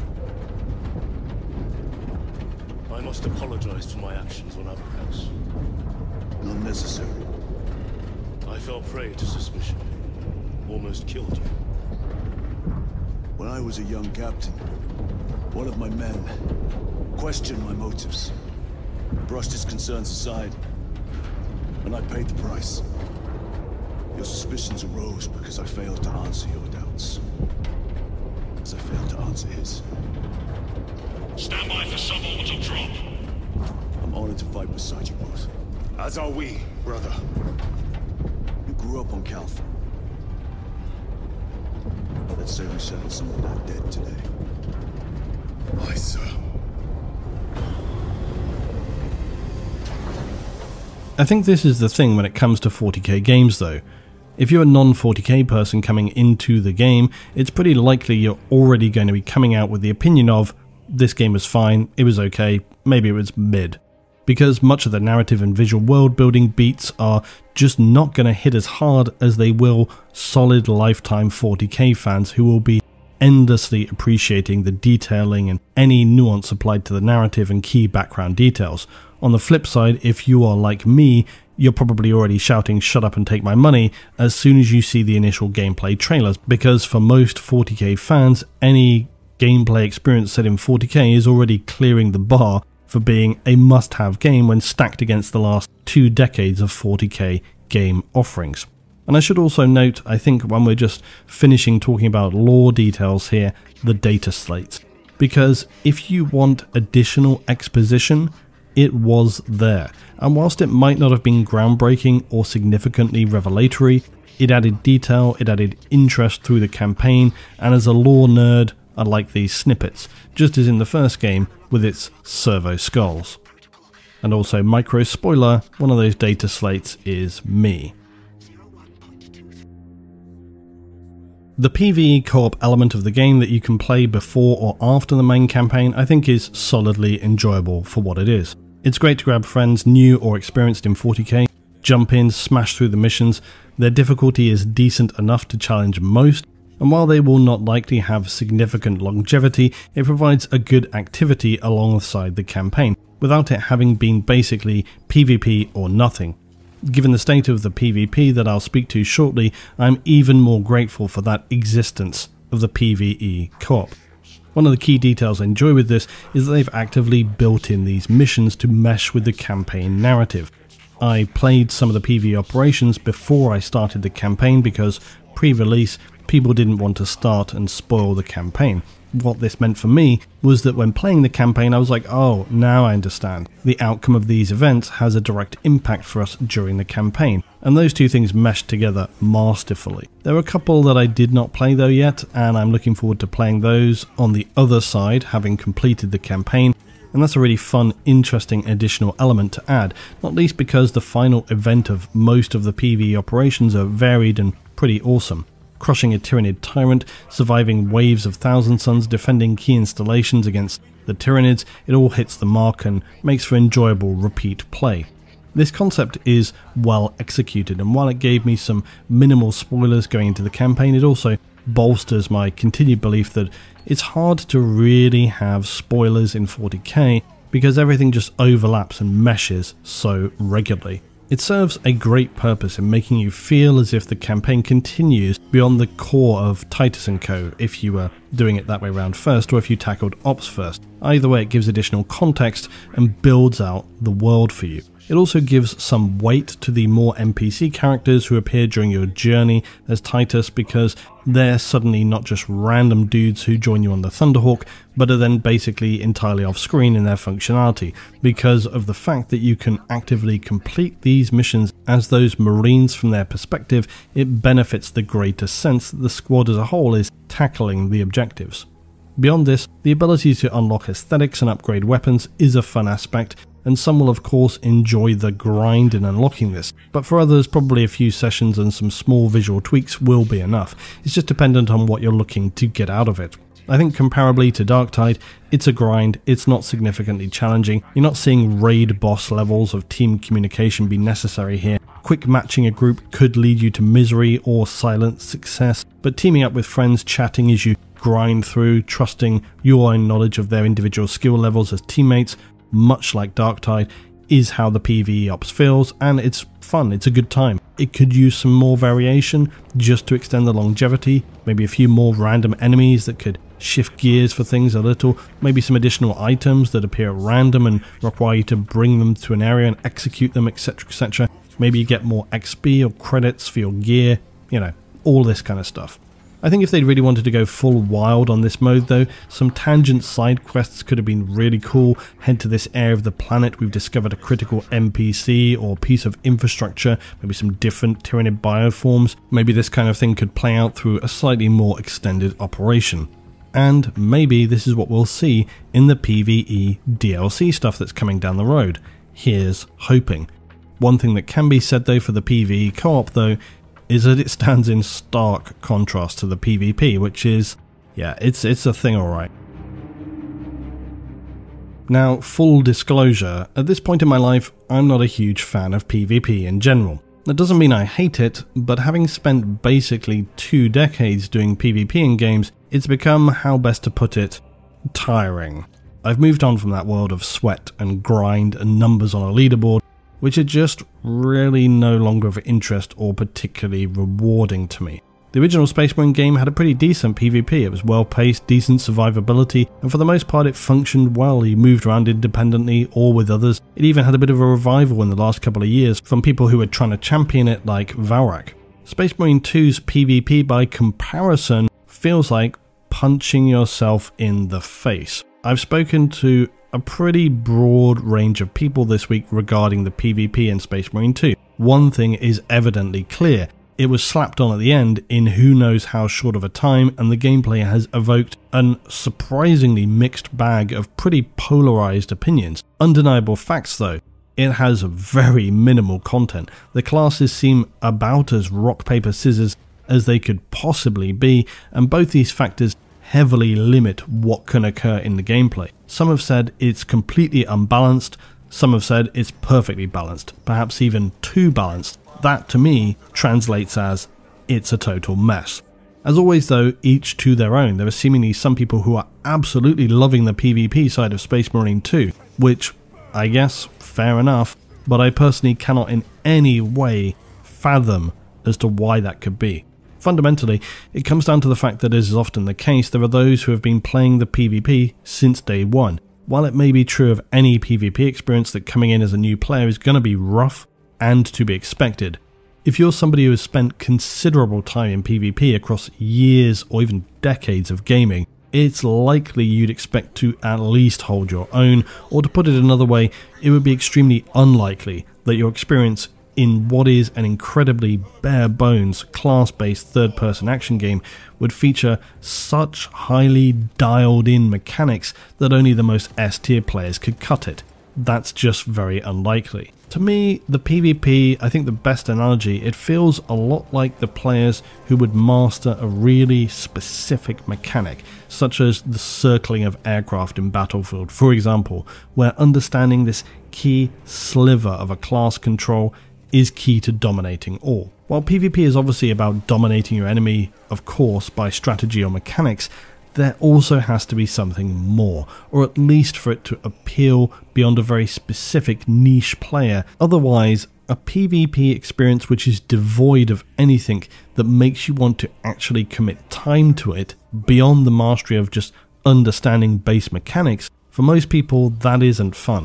[SPEAKER 5] I must apologize for my actions on Abraxas.
[SPEAKER 6] Not necessary.
[SPEAKER 5] I fell prey to suspicion. Almost killed you.
[SPEAKER 6] When I was a young captain, one of my men questioned my motives, brushed his concerns aside, and I paid the price. Your suspicions arose because I failed to answer your doubts, as I failed to answer his.
[SPEAKER 5] Stand by for suborbital drop.
[SPEAKER 6] I'm honored to fight beside you both.
[SPEAKER 5] As are we, brother.
[SPEAKER 6] You grew up on Calth. Let's say we settle some of that debt today.
[SPEAKER 5] Aye, sir.
[SPEAKER 1] I think this is the thing when it comes to 40k games though. If you're a non-40k person coming into the game, it's pretty likely you're already going to be coming out with the opinion of, this game was fine, it was okay, maybe it was mid. Because much of the narrative and visual world building beats are just not going to hit as hard as they will solid lifetime 40k fans who will be endlessly appreciating the detailing and any nuance applied to the narrative and key background details. On the flip side, if you are like me, you're probably already shouting "shut up and take my money" as soon as you see the initial gameplay trailers, because for most 40k fans, any gameplay experience set in 40k is already clearing the bar for being a must-have game when stacked against the last 2 decades of 40k game offerings. And I should also note, I think when we're just finishing talking about lore details here, the data slates. Because if you want additional exposition, it was there. And whilst it might not have been groundbreaking or significantly revelatory, it added detail, it added interest through the campaign, and as a lore nerd, I like these snippets, just as in the first game with its servo skulls. And also, micro spoiler, one of those data slates is me. The PvE co-op element of the game that you can play before or after the main campaign I think is solidly enjoyable for what it is. It's great to grab friends new or experienced in 40k, jump in, smash through the missions. Their difficulty is decent enough to challenge most, and while they will not likely have significant longevity, it provides a good activity alongside the campaign, without it having been basically PvP or nothing. Given the state of the PvP that I'll speak to shortly, I'm even more grateful for that existence of the PvE co-op. One of the key details I enjoy with this is that they've actively built in these missions to mesh with the campaign narrative. I played some of the PvE operations before I started the campaign because pre-release people didn't want to start and spoil the campaign. What this meant for me was that when playing the campaign I was like, oh, now I understand. The outcome of these events has a direct impact for us during the campaign, and those two things meshed together masterfully. There are a couple that I did not play though yet, and I'm looking forward to playing those on the other side, having completed the campaign, and that's a really fun, interesting additional element to add, not least because the final event of most of the PvE operations are varied and pretty awesome. Crushing a Tyranid tyrant, surviving waves of Thousand Suns, defending key installations against the Tyranids, it all hits the mark and makes for enjoyable repeat play. This concept is well executed, and while it gave me some minimal spoilers going into the campaign, it also bolsters my continued belief that it's hard to really have spoilers in 40k because everything just overlaps and meshes so regularly. It serves a great purpose in making you feel as if the campaign continues beyond the core of Titus & Co. if you were doing it that way around first, or if you tackled Ops first. Either way, it gives additional context and builds out the world for you. It also gives some weight to the more NPC characters who appear during your journey as Titus, because they're suddenly not just random dudes who join you on the Thunderhawk, but are then basically entirely off screen in their functionality, because of the fact that you can actively complete these missions as those Marines from their perspective. It benefits the greater sense that the squad as a whole is tackling the objectives. Beyond this, the ability to unlock aesthetics and upgrade weapons is a fun aspect, and some will of course enjoy the grind in unlocking this, but for others probably a few sessions and some small visual tweaks will be enough. It's just dependent on what you're looking to get out of it. I think comparably to Darktide, it's a grind, it's not significantly challenging, you're not seeing raid boss levels of team communication be necessary here. Quick matching a group could lead you to misery or silent success, but teaming up with friends, chatting as you grind through, trusting your own knowledge of their individual skill levels as teammates, much like Darktide, is how the PvE ops feels, and it's fun, it's a good time. It could use some more variation just to extend the longevity, maybe a few more random enemies that could shift gears for things a little, maybe some additional items that appear at random and require you to bring them to an area and execute them, etc, etc. Maybe you get more XP or credits for your gear, you know, all this kind of stuff. I think if they'd really wanted to go full wild on this mode though, some tangent side quests could have been really cool. Head to this area of the planet, we've discovered a critical NPC or piece of infrastructure, maybe some different Tyranid bioforms. Maybe this kind of thing could play out through a slightly more extended operation. And maybe this is what we'll see in the PvE DLC stuff that's coming down the road. Here's hoping. One thing that can be said though for the PvE co-op though, is that it stands in stark contrast to the PvP, which is, yeah, it's a thing alright. Now, full disclosure, at this point in my life, I'm not a huge fan of PvP in general. That doesn't mean I hate it, but having spent basically 2 decades doing PvP in games, it's become, how best to put it, tiring. I've moved on from that world of sweat and grind and numbers on a leaderboard, which are just really no longer of interest or particularly rewarding to me. The original Space Marine game had a pretty decent PvP, it was well paced, decent survivability, and for the most part it functioned well. You moved around independently or with others. It even had a bit of a revival in the last couple of years from people who were trying to champion it like Valrak. Space Marine 2's PvP by comparison feels like punching yourself in the face. I've spoken to a pretty broad range of people this week regarding the PvP in Space Marine 2. One thing is evidently clear. It was slapped on at the end in who knows how short of a time, and the gameplay has evoked an surprisingly mixed bag of pretty polarized opinions. Undeniable facts though, it has very minimal content. The classes seem about as rock, paper, scissors as they could possibly be, and both these factors heavily limit what can occur in the gameplay. Some have said it's completely unbalanced, some have said it's perfectly balanced, perhaps even too balanced. That to me translates as it's a total mess. As always though, each to their own. There are seemingly some people who are absolutely loving the PvP side of Space Marine 2, which, I guess, fair enough, but I personally cannot in any way fathom as to why that could be. Fundamentally, it comes down to the fact that, as is often the case, there are those who have been playing the PvP since day one. While it may be true of any PvP experience that coming in as a new player is going to be rough and to be expected, if you're somebody who has spent considerable time in PvP across years or even decades of gaming, it's likely you'd expect to at least hold your own, or to put it another way, it would be extremely unlikely that your experience in what is an incredibly bare-bones, class-based third-person action game would feature such highly dialed-in mechanics that only the most S-tier players could cut it. That's just very unlikely. To me, the PvP, I think the best analogy, it feels a lot like the players who would master a really specific mechanic, such as the circling of aircraft in Battlefield, for example, where understanding this key sliver of a class control is key to dominating all. While PvP is obviously about dominating your enemy, of course, by strategy or mechanics, there also has to be something more, or at least for it to appeal beyond a very specific niche player. Otherwise, a PvP experience which is devoid of anything that makes you want to actually commit time to it, beyond the mastery of just understanding base mechanics, for most people that isn't fun.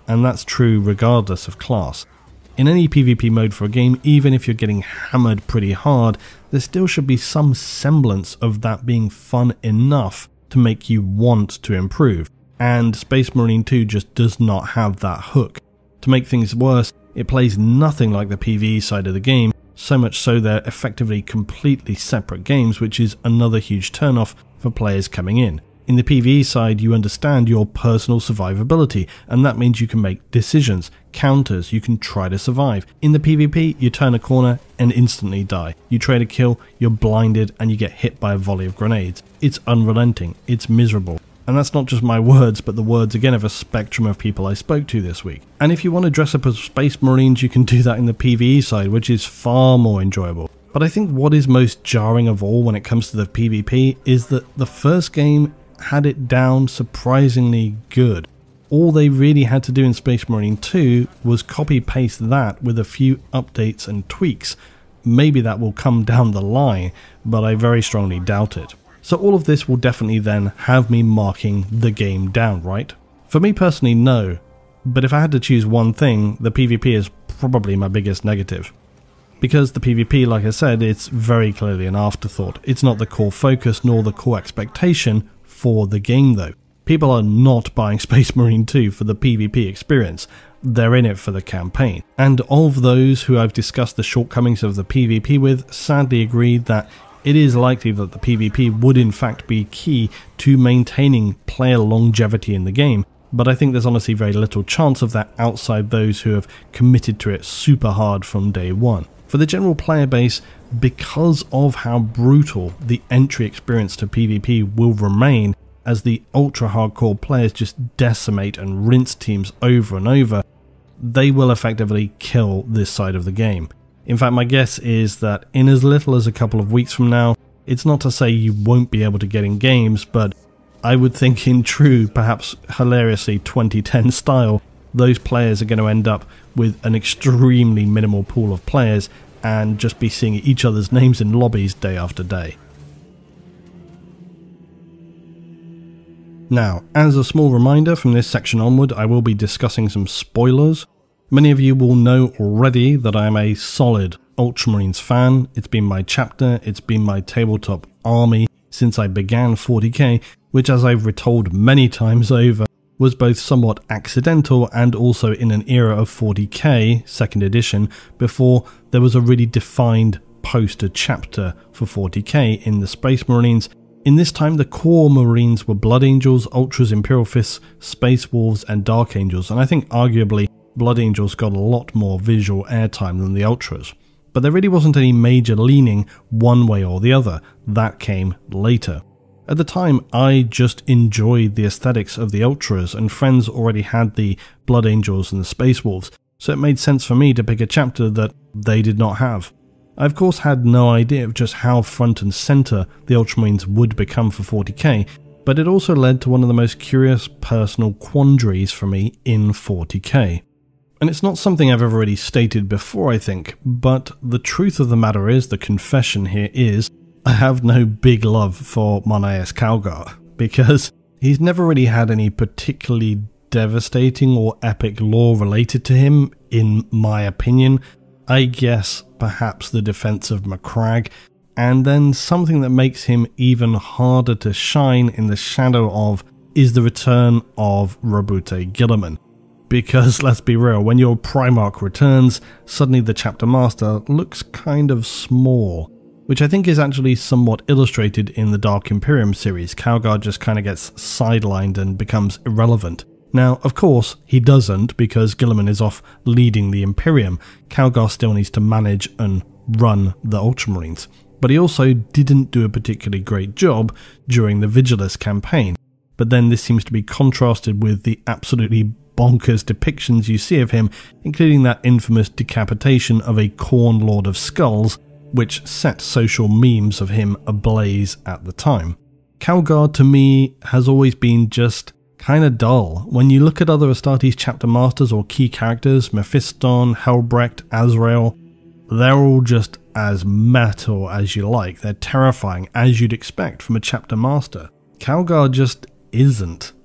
[SPEAKER 1] and that's true regardless of class. In any PvP mode for a game, even if you're getting hammered pretty hard, there still should be some semblance of that being fun enough to make you want to improve, and Space Marine 2 just does not have that hook. To make things worse, it plays nothing like the PvE side of the game, so much so they're effectively completely separate games, which is another huge turnoff for players coming in. In the PvE side, you understand your personal survivability, and that means you can make decisions, counters, you can try to survive. In the PvP, you turn a corner and instantly die. You trade a kill, you're blinded, and you get hit by a volley of grenades. It's unrelenting, it's miserable. And that's not just my words, but the words again of a spectrum of people I spoke to this week. And if you want to dress up as Space Marines, you can do that in the PvE side, which is far more enjoyable. But I think what is most jarring of all when it comes to the PvP is that the first game had it down surprisingly good. All they really had to do in Space Marine 2 was copy-paste that with a few updates and tweaks. Maybe that will come down the line, but I very strongly doubt it. So all of this will definitely then have me marking the game down, right? For me personally, no. But if I had to choose one thing, the PvP is probably my biggest negative. Because the PvP, like I said, it's very clearly an afterthought. It's not the core focus nor the core expectation for the game though. People are not buying Space Marine 2 for the PvP experience. They're in it for the campaign. And of those who I've discussed the shortcomings of the PvP with, sadly agreed that it is likely that the PvP would in fact be key to maintaining player longevity in the game, but I think there's honestly very little chance of that outside those who have committed to it super hard from day one. For the general player base, because of how brutal the entry experience to PvP will remain, as the ultra hardcore players just decimate and rinse teams over and over, they will effectively kill this side of the game. In fact, my guess is that in as little as a couple of weeks from now, it's not to say you won't be able to get in games, but I would think in true, perhaps hilariously 2010 style, those players are going to end up with an extremely minimal pool of players and just be seeing each other's names in lobbies day after day. Now, as a small reminder, from this section onward, I will be discussing some spoilers. Many of you will know already that I am a solid Ultramarines fan. It's been my chapter, it's been my tabletop army since I began 40k, which, as I've retold many times over, was both somewhat accidental and also in an era of 40k, 2nd edition, before there was a really defined poster chapter for 40k in the Space Marines. In this time, the core Marines were Blood Angels, Ultras, Imperial Fists, Space Wolves, and Dark Angels, and I think arguably Blood Angels got a lot more visual airtime than the Ultras. But there really wasn't any major leaning one way or the other. That came later. At the time, I just enjoyed the aesthetics of the Ultras, and friends already had the Blood Angels and the Space Wolves, so it made sense for me to pick a chapter that they did not have. I of course had no idea of just how front and centre the Ultramarines would become for 40k, but it also led to one of the most curious personal quandaries for me in 40k. And it's not something I've ever really stated before, I think, but the truth of the matter is, the confession here is, I have no big love for Marneus Calgar, because he's never really had any particularly devastating or epic lore related to him, in my opinion. I guess perhaps the defense of Macragge, and then something that makes him even harder to shine in the shadow of is the return of Roboute Guilliman. Because, let's be real, when your Primarch returns, suddenly the Chapter Master looks kind of small, which I think is actually somewhat illustrated in the Dark Imperium series. Calgar just kind of gets sidelined and becomes irrelevant. Now, of course, he doesn't, because Guilliman is off leading the Imperium. Calgar still needs to manage and run the Ultramarines. But he also didn't do a particularly great job during the Vigilus campaign. But then this seems to be contrasted with the absolutely bonkers depictions you see of him, including that infamous decapitation of a Khorne Lord of Skulls, which set social memes of him ablaze at the time. Calgar, to me, has always been just kinda dull. When you look at other Astartes chapter masters or key characters, Mephiston, Helbrecht, Azrael, they're all just as metal as you like. They're terrifying, as you'd expect from a chapter master. Calgar just isn't.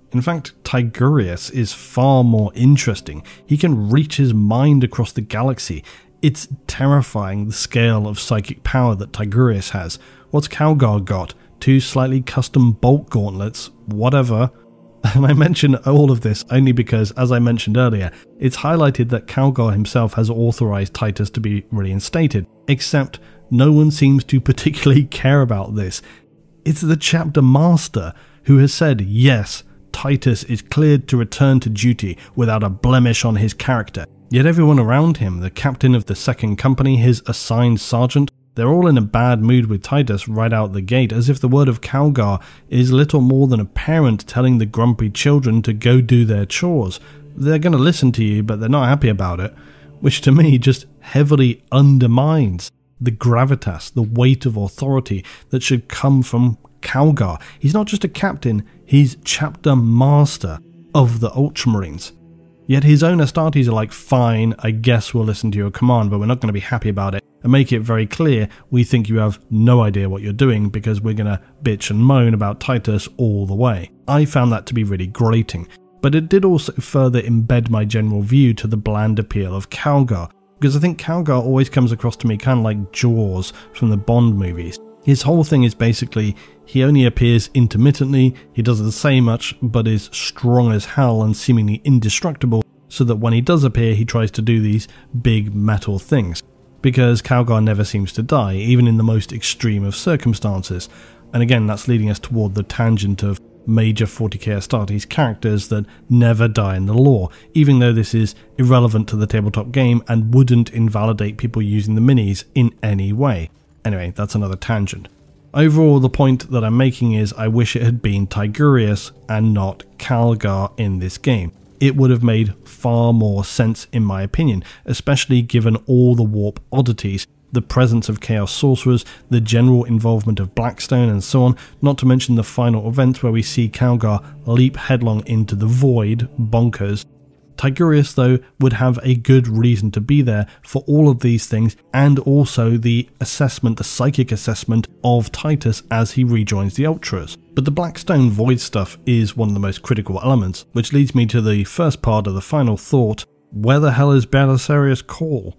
[SPEAKER 1] In fact, Tigurius is far more interesting. He can reach his mind across the galaxy. It's terrifying, the scale of psychic power that Tigurius has. What's Calgar got? 2 slightly custom bolt gauntlets, whatever. And I mention all of this only because, as I mentioned earlier, it's highlighted that Calgar himself has authorized Titus to be reinstated, except no one seems to particularly care about this. It's the chapter master who has said, yes, Titus is cleared to return to duty without a blemish on his character. Yet everyone around him, the captain of the second company, his assigned sergeant, they're all in a bad mood with Titus right out the gate, as if the word of Calgar is little more than a parent telling the grumpy children to go do their chores. They're going to listen to you, but they're not happy about it, which to me just heavily undermines the gravitas, the weight of authority that should come from Calgar. He's not just a captain, he's chapter master of the Ultramarines. Yet his own Astartes are like, fine, I guess we'll listen to your command, but we're not going to be happy about it, and make it very clear we think you have no idea what you're doing because we're going to bitch and moan about Titus all the way. I found that to be really grating, but it did also further embed my general view to the bland appeal of Calgar, because I think Calgar always comes across to me kind of like Jaws from the Bond movies. His whole thing is basically, he only appears intermittently, he doesn't say much, but is strong as hell and seemingly indestructible, so that when he does appear, he tries to do these big metal things. Because Calgar never seems to die, even in the most extreme of circumstances. And again, that's leading us toward the tangent of major 40k Astartes characters that never die in the lore, even though this is irrelevant to the tabletop game and wouldn't invalidate people using the minis in any way. Anyway, that's another tangent. Overall, the point that I'm making is I wish it had been Tigurius and not Calgar in this game. It would have made far more sense in my opinion, especially given all the warp oddities, the presence of Chaos Sorcerers, the general involvement of Blackstone and so on, not to mention the final events where we see Calgar leap headlong into the void, bonkers. Tigurius, though, would have a good reason to be there for all of these things, and also the assessment, the psychic assessment of Titus as he rejoins the Ultras. But the Blackstone Void stuff is one of the most critical elements, which leads me to the first part of the final thought: where the hell is Belisarius Cawl?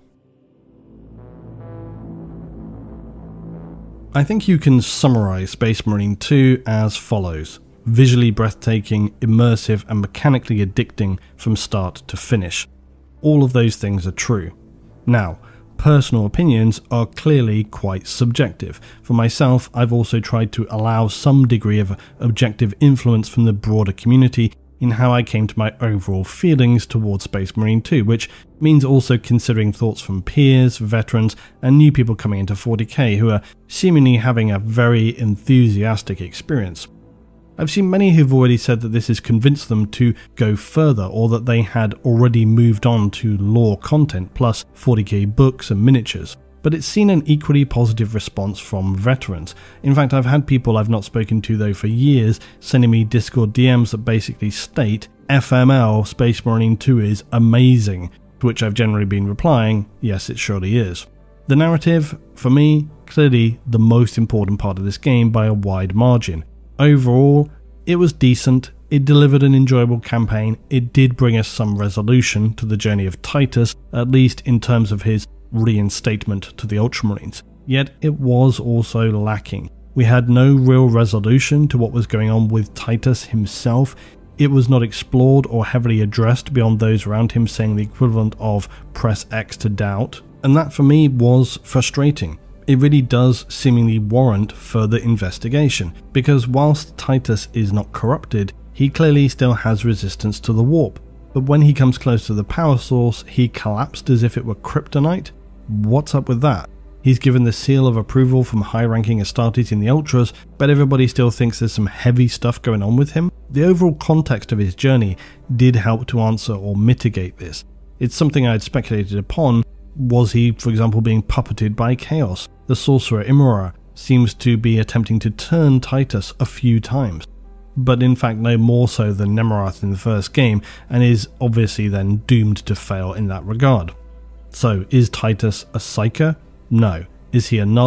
[SPEAKER 1] I think you can summarise Space Marine 2 as follows: visually breathtaking, immersive and mechanically addicting from start to finish. All of those things are true. Now, personal opinions are clearly quite subjective. For myself, I've also tried to allow some degree of objective influence from the broader community in how I came to my overall feelings towards Space Marine 2, which means also considering thoughts from peers, veterans, and new people coming into 40k who are seemingly having a very enthusiastic experience. I've seen many who've already said that this has convinced them to go further, or that they had already moved on to lore content plus 40k books and miniatures. But it's seen an equally positive response from veterans. In fact, I've had people I've not spoken to though for years sending me Discord DMs that basically state, FML Space Marine 2 is amazing, to which I've generally been replying, yes it surely is. The narrative, for me, clearly the most important part of this game by a wide margin. Overall, it was decent, it delivered an enjoyable campaign, it did bring us some resolution to the journey of Titus, at least in terms of his reinstatement to the Ultramarines. Yet it was also lacking. We had no real resolution to what was going on with Titus himself. It was not explored or heavily addressed beyond those around him saying the equivalent of press X to doubt, and that for me was frustrating. It really does seemingly warrant further investigation, because whilst Titus is not corrupted, he clearly still has resistance to the warp. But when he comes close to the power source, he collapsed as if it were kryptonite. What's up with that? He's given the seal of approval from high-ranking Astartes in the Ultras, but everybody still thinks there's some heavy stuff going on with him. The overall context of his journey did help to answer or mitigate this. It's something I had speculated upon. Was he, for example, being puppeted by Chaos? The sorcerer Imura seems to be attempting to turn Titus a few times, but in fact no more so than Nemorath in the first game, and is obviously then doomed to fail in that regard. So, is Titus a psyker? No. Is he a null?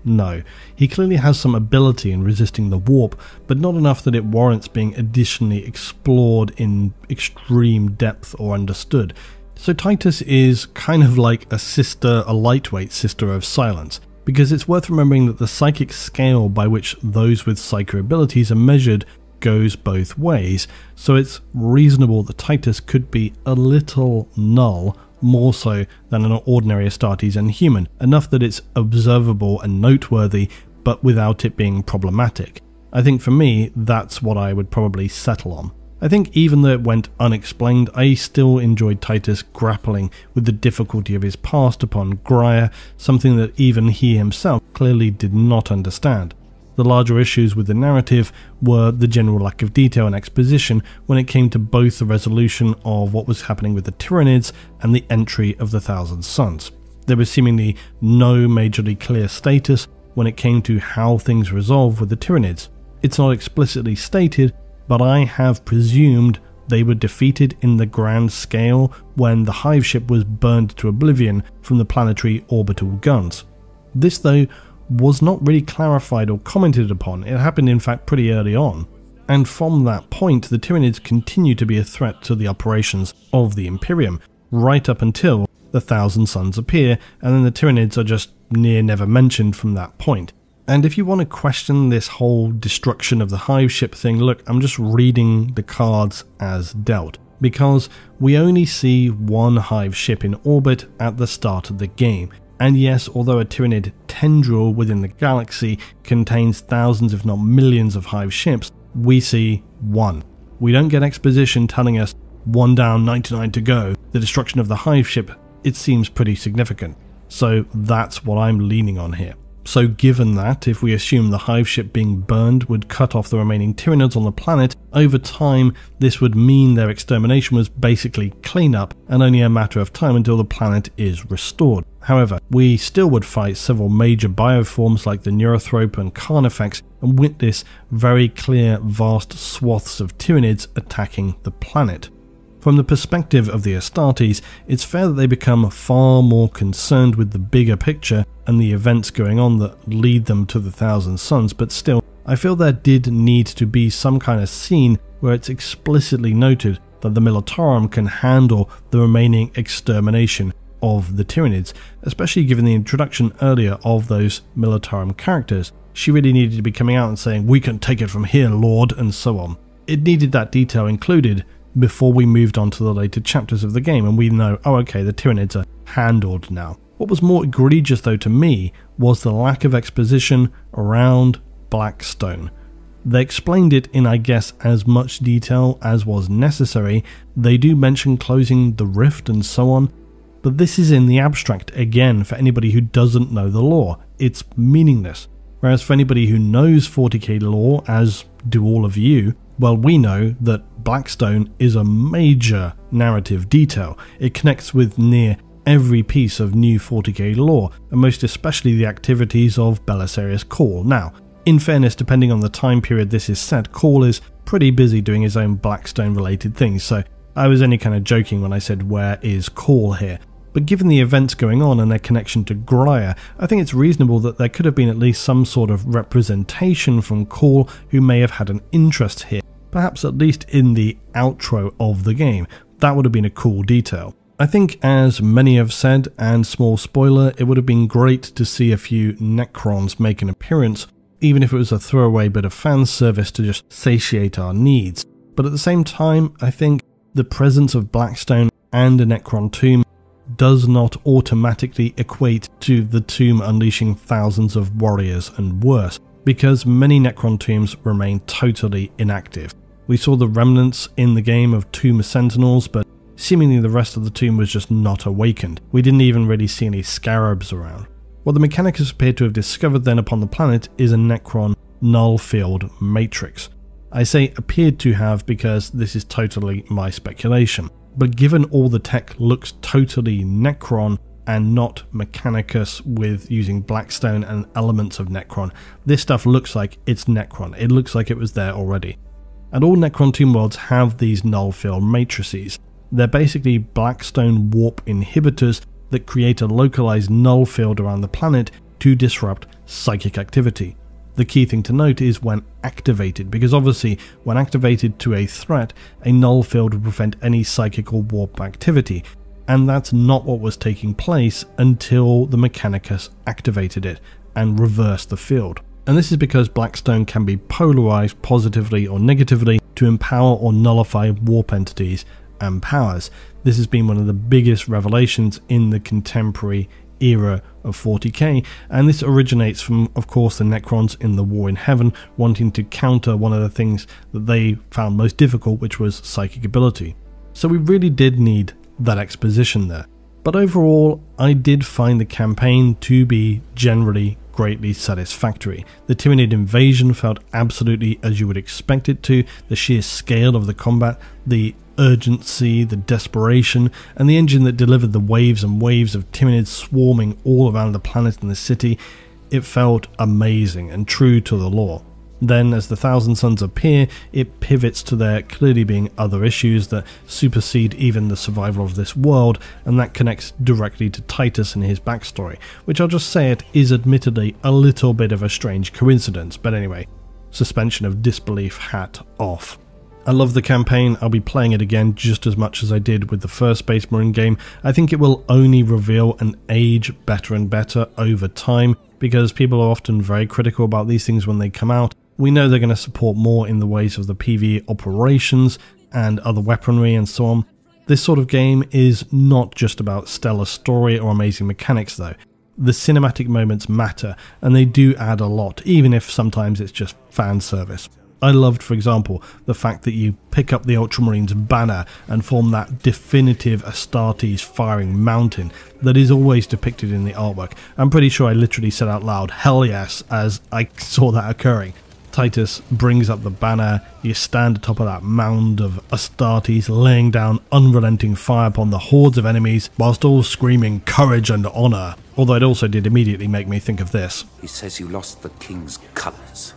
[SPEAKER 1] No. He clearly has some ability in resisting the warp, but not enough that it warrants being additionally explored in extreme depth or understood. So Titus is kind of like a lightweight sister of Silence, because it's worth remembering that the psychic scale by which those with psycho abilities are measured goes both ways, so it's reasonable that Titus could be a little null, more so than an ordinary Astartes Inhuman, enough that it's observable and noteworthy, but without it being problematic. I think for me, that's what I would probably settle on. I think even though it went unexplained, I still enjoyed Titus grappling with the difficulty of his past upon Graia, something that even he himself clearly did not understand. The larger issues with the narrative were the general lack of detail and exposition when it came to both the resolution of what was happening with the Tyranids and the entry of the Thousand Sons. There was seemingly no majorly clear status when it came to how things resolved with the Tyranids. It's not explicitly stated, but I have presumed they were defeated in the grand scale when the hive ship was burned to oblivion from the planetary orbital guns. This, though, was not really clarified or commented upon. It happened in fact pretty early on, and from that point the Tyranids continue to be a threat to the operations of the Imperium, right up until the Thousand Sons appear, and then the Tyranids are just never mentioned from that point. And if you want to question this whole destruction of the hive ship thing, look, I'm just reading the cards as dealt, because we only see one hive ship in orbit at the start of the game. And yes, although a Tyranid tendril within the galaxy contains thousands if not millions of hive ships, we see one. We don't get exposition telling us 1 down, 99 to go. The destruction of the hive ship, it seems pretty significant. So that's what I'm leaning on here. So given that, if we assume the hive ship being burned would cut off the remaining Tyranids on the planet, over time this would mean their extermination was basically cleanup and only a matter of time until the planet is restored. However, we still would fight several major bioforms like the Neurothrope and Carnifex and witness very clear vast swaths of Tyranids attacking the planet. From the perspective of the Astartes, it's fair that they become far more concerned with the bigger picture and the events going on that lead them to the Thousand Sons, but still, I feel there did need to be some kind of scene where it's explicitly noted that the Militarum can handle the remaining extermination of the Tyranids, especially given the introduction earlier of those Militarum characters. She really needed to be coming out and saying, "We can take it from here, Lord," and so on. It needed that detail included before we moved on to the later chapters of the game, and we know, oh okay, the Tyranids are handled now. What was more egregious though to me was the lack of exposition around Blackstone. They explained it in, I guess, as much detail as was necessary. They do mention closing the rift and so on, but this is in the abstract again for anybody who doesn't know the lore. It's meaningless. Whereas for anybody who knows 40k lore, as do all of you, well, we know that Blackstone is a major narrative detail. It connects with near every piece of new 40k lore, and most especially the activities of Belisarius Cawl. Now, in fairness, depending on the time period this is set, Cawl is pretty busy doing his own Blackstone related things, so I was only kind of joking when I said where is Cawl here. But given the events going on and their connection to Graia, I think it's reasonable that there could have been at least some sort of representation from Cawl who may have had an interest here, perhaps at least in the outro of the game. That would have been a cool detail. I think, as many have said, and small spoiler, it would have been great to see a few Necrons make an appearance, even if it was a throwaway bit of fan service to just satiate our needs. But at the same time, I think the presence of Blackstone and a Necron tomb does not automatically equate to the tomb unleashing thousands of warriors and worse, because many Necron tombs remain totally inactive. We saw the remnants in the game of Tomb Sentinels, but seemingly the rest of the tomb was just not awakened. We didn't even really see any scarabs around. What the Mechanicus appear to have discovered then upon the planet is a Necron null field matrix. I say appeared to have because this is totally my speculation. But given all the tech looks totally Necron and not Mechanicus with using Blackstone and elements of Necron, this stuff looks like it's Necron. It looks like it was there already. And all Necron tomb worlds have these null field matrices. They're basically Blackstone warp inhibitors that create a localized null field around the planet to disrupt psychic activity. The key thing to note is when activated, because obviously when activated to a threat, a null field would prevent any psychic or warp activity, and that's not what was taking place until the Mechanicus activated it and reversed the field. And this is because Blackstone can be polarized positively or negatively to empower or nullify warp entities and powers. This has been one of the biggest revelations in the contemporary era of 40k, and this originates from, of course, the Necrons in the War in Heaven wanting to counter one of the things that they found most difficult, which was psychic ability. So we really did need that exposition there. But overall, I did find the campaign to be generally greatly satisfactory. The Tyranid invasion felt absolutely as you would expect it to. The sheer scale of the combat, the urgency, the desperation, and the engine that delivered the waves and waves of Tyranids swarming all around the planet and the city, it felt amazing and true to the lore. Then, as the Thousand Sons appear, it pivots to there clearly being other issues that supersede even the survival of this world, and that connects directly to Titus and his backstory, which I'll just say it is admittedly a little bit of a strange coincidence, but anyway, suspension of disbelief hat off. I love the campaign. I'll be playing it again just as much as I did with the first Space Marine game. I think it will only reveal and age better and better over time, because people are often very critical about these things when they come out. We know they're going to support more in the ways of the PvE operations and other weaponry and so on. This sort of game is not just about stellar story or amazing mechanics though. The cinematic moments matter, and they do add a lot, even if sometimes it's just fan service. I loved, for example, the fact that you pick up the Ultramarines banner and form that definitive Astartes firing mountain that is always depicted in the artwork. I'm pretty sure I literally said out loud, "Hell yes," as I saw that occurring. Titus brings up the banner, you stand atop of that mound of Astartes, laying down unrelenting fire upon the hordes of enemies, whilst all screaming courage and honour. Although it also did immediately make me think of this.
[SPEAKER 7] He says you lost the king's colours.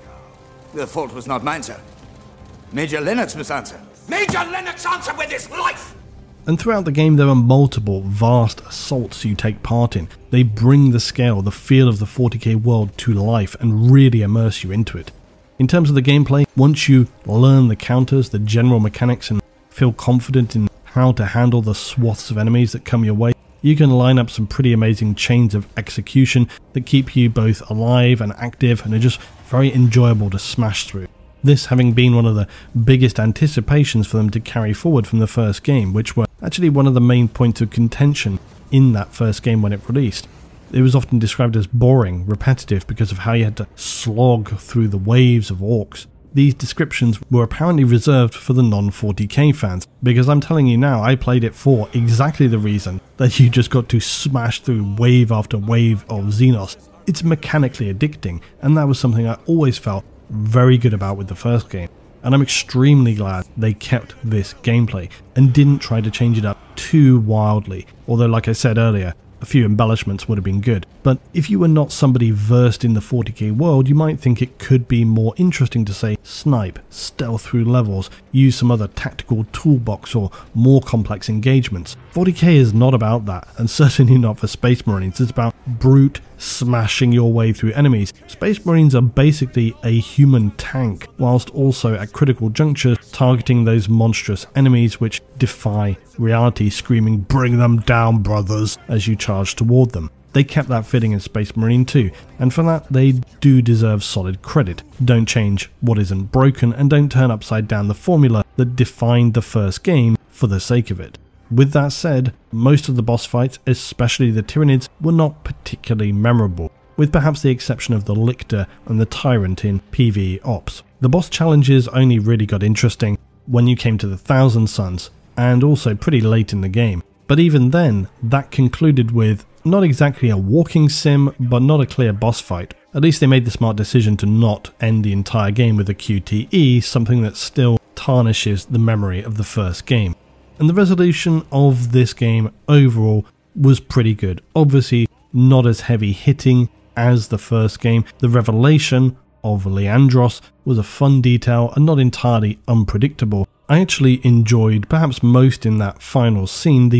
[SPEAKER 7] The fault was not mine, sir. Major Lennox must answer. Major Lennox answer with his life!
[SPEAKER 1] And throughout the game there are multiple vast assaults you take part in. They bring the scale, the feel of the 40k world to life and really immerse you into it. In terms of the gameplay, once you learn the counters, the general mechanics, and feel confident in how to handle the swaths of enemies that come your way, you can line up some pretty amazing chains of execution that keep you both alive and active and are just very enjoyable to smash through. This having been one of the biggest anticipations for them to carry forward from the first game, which were actually one of the main points of contention in that first game when it released. It was often described as boring, repetitive, because of how you had to slog through the waves of orcs. These descriptions were apparently reserved for the non-40k fans, because I'm telling you now, I played it for exactly the reason that you just got to smash through wave after wave of Xenos. It's mechanically addicting, and that was something I always felt very good about with the first game. And I'm extremely glad they kept this gameplay and didn't try to change it up too wildly, although like I said earlier, a few embellishments would have been good. But if you were not somebody versed in the 40k world, you might think it could be more interesting to say snipe, stealth through levels, use some other tactical toolbox or more complex engagements. 40k is not about that, and certainly not for Space Marines. It's about brute smashing your way through enemies. Space Marines are basically a human tank, whilst also at critical junctures targeting those monstrous enemies which defy reality, screaming "Bring them down, brothers," as you charge toward them. They kept that fitting in Space Marine too, and for that they do deserve solid credit. Don't change what isn't broken, and don't turn upside down the formula that defined the first game for the sake of it. With that said, most of the boss fights, especially the Tyranids, were not particularly memorable, with perhaps the exception of the Lictor and the Tyrant in PvE Ops. The boss challenges only really got interesting when you came to the Thousand Sons, and also pretty late in the game. But even then, that concluded with not exactly a walking sim, but not a clear boss fight. At least they made the smart decision to not end the entire game with a QTE, something that still tarnishes the memory of the first game. And the resolution of this game overall was pretty good. Obviously not as heavy hitting as the first game. The revelation of Leandros was a fun detail and not entirely unpredictable. I actually enjoyed, perhaps most in that final scene, the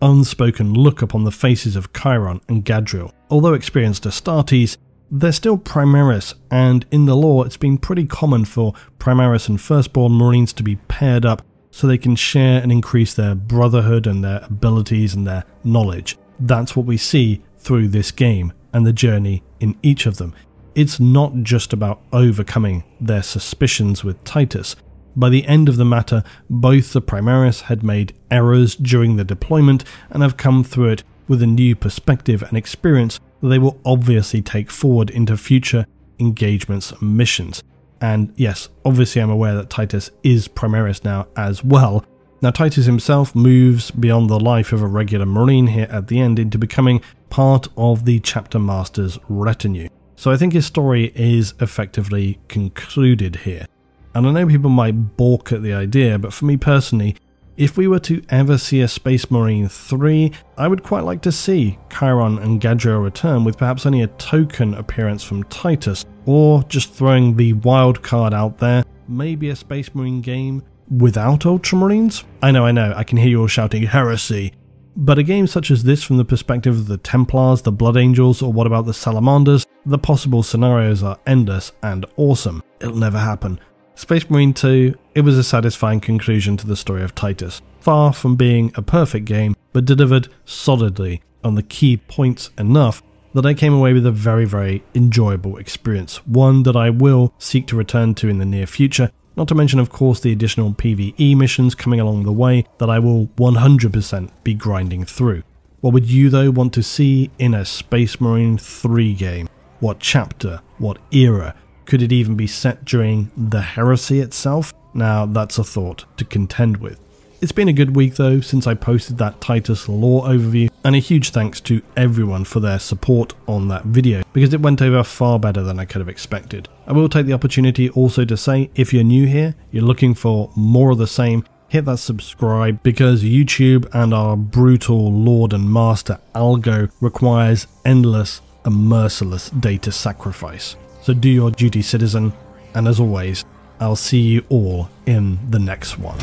[SPEAKER 1] unspoken look upon the faces of Chiron and Gadriel. Although experienced Astartes, they're still Primaris, and in the lore it's been pretty common for Primaris and Firstborn Marines to be paired up so they can share and increase their brotherhood and their abilities and their knowledge. That's what we see through this game and the journey in each of them. It's not just about overcoming their suspicions with Titus. By the end of the matter, both the Primaris had made errors during the deployment and have come through it with a new perspective and experience that they will obviously take forward into future engagements and missions. And yes, obviously I'm aware that Titus is Primaris now as well. Now Titus himself moves beyond the life of a regular Marine here at the end into becoming part of the Chapter Master's retinue. So I think his story is effectively concluded here. And I know people might balk at the idea, but for me personally, if we were to ever see a Space Marine 3, I would quite like to see Chiron and Gadriel return with perhaps only a token appearance from Titus, or just throwing the wild card out there, maybe a Space Marine game without Ultramarines? I know, I can hear you all shouting heresy. But a game such as this from the perspective of the Templars, the Blood Angels, or what about the Salamanders, the possible scenarios are endless and awesome. It'll never happen. Space Marine 2, it was a satisfying conclusion to the story of Titus. Far from being a perfect game, but delivered solidly on the key points enough that I came away with a very, very enjoyable experience. One that I will seek to return to in the near future, not to mention of course the additional PvE missions coming along the way that I will 100% be grinding through. What would you though want to see in a Space Marine 3 game? What chapter? What era? Could it even be set during the Heresy itself? Now that's a thought to contend with. It's been a good week though since I posted that Titus lore overview, and a huge thanks to everyone for their support on that video because it went over far better than I could have expected. I will take the opportunity also to say, if you're new here, you're looking for more of the same, hit that subscribe because YouTube and our brutal Lord and Master algo requires endless and merciless data sacrifice. So do your duty, citizen, and as always, I'll see you all in the next one.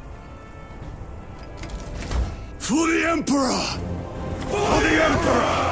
[SPEAKER 6] For the Emperor! For the Emperor!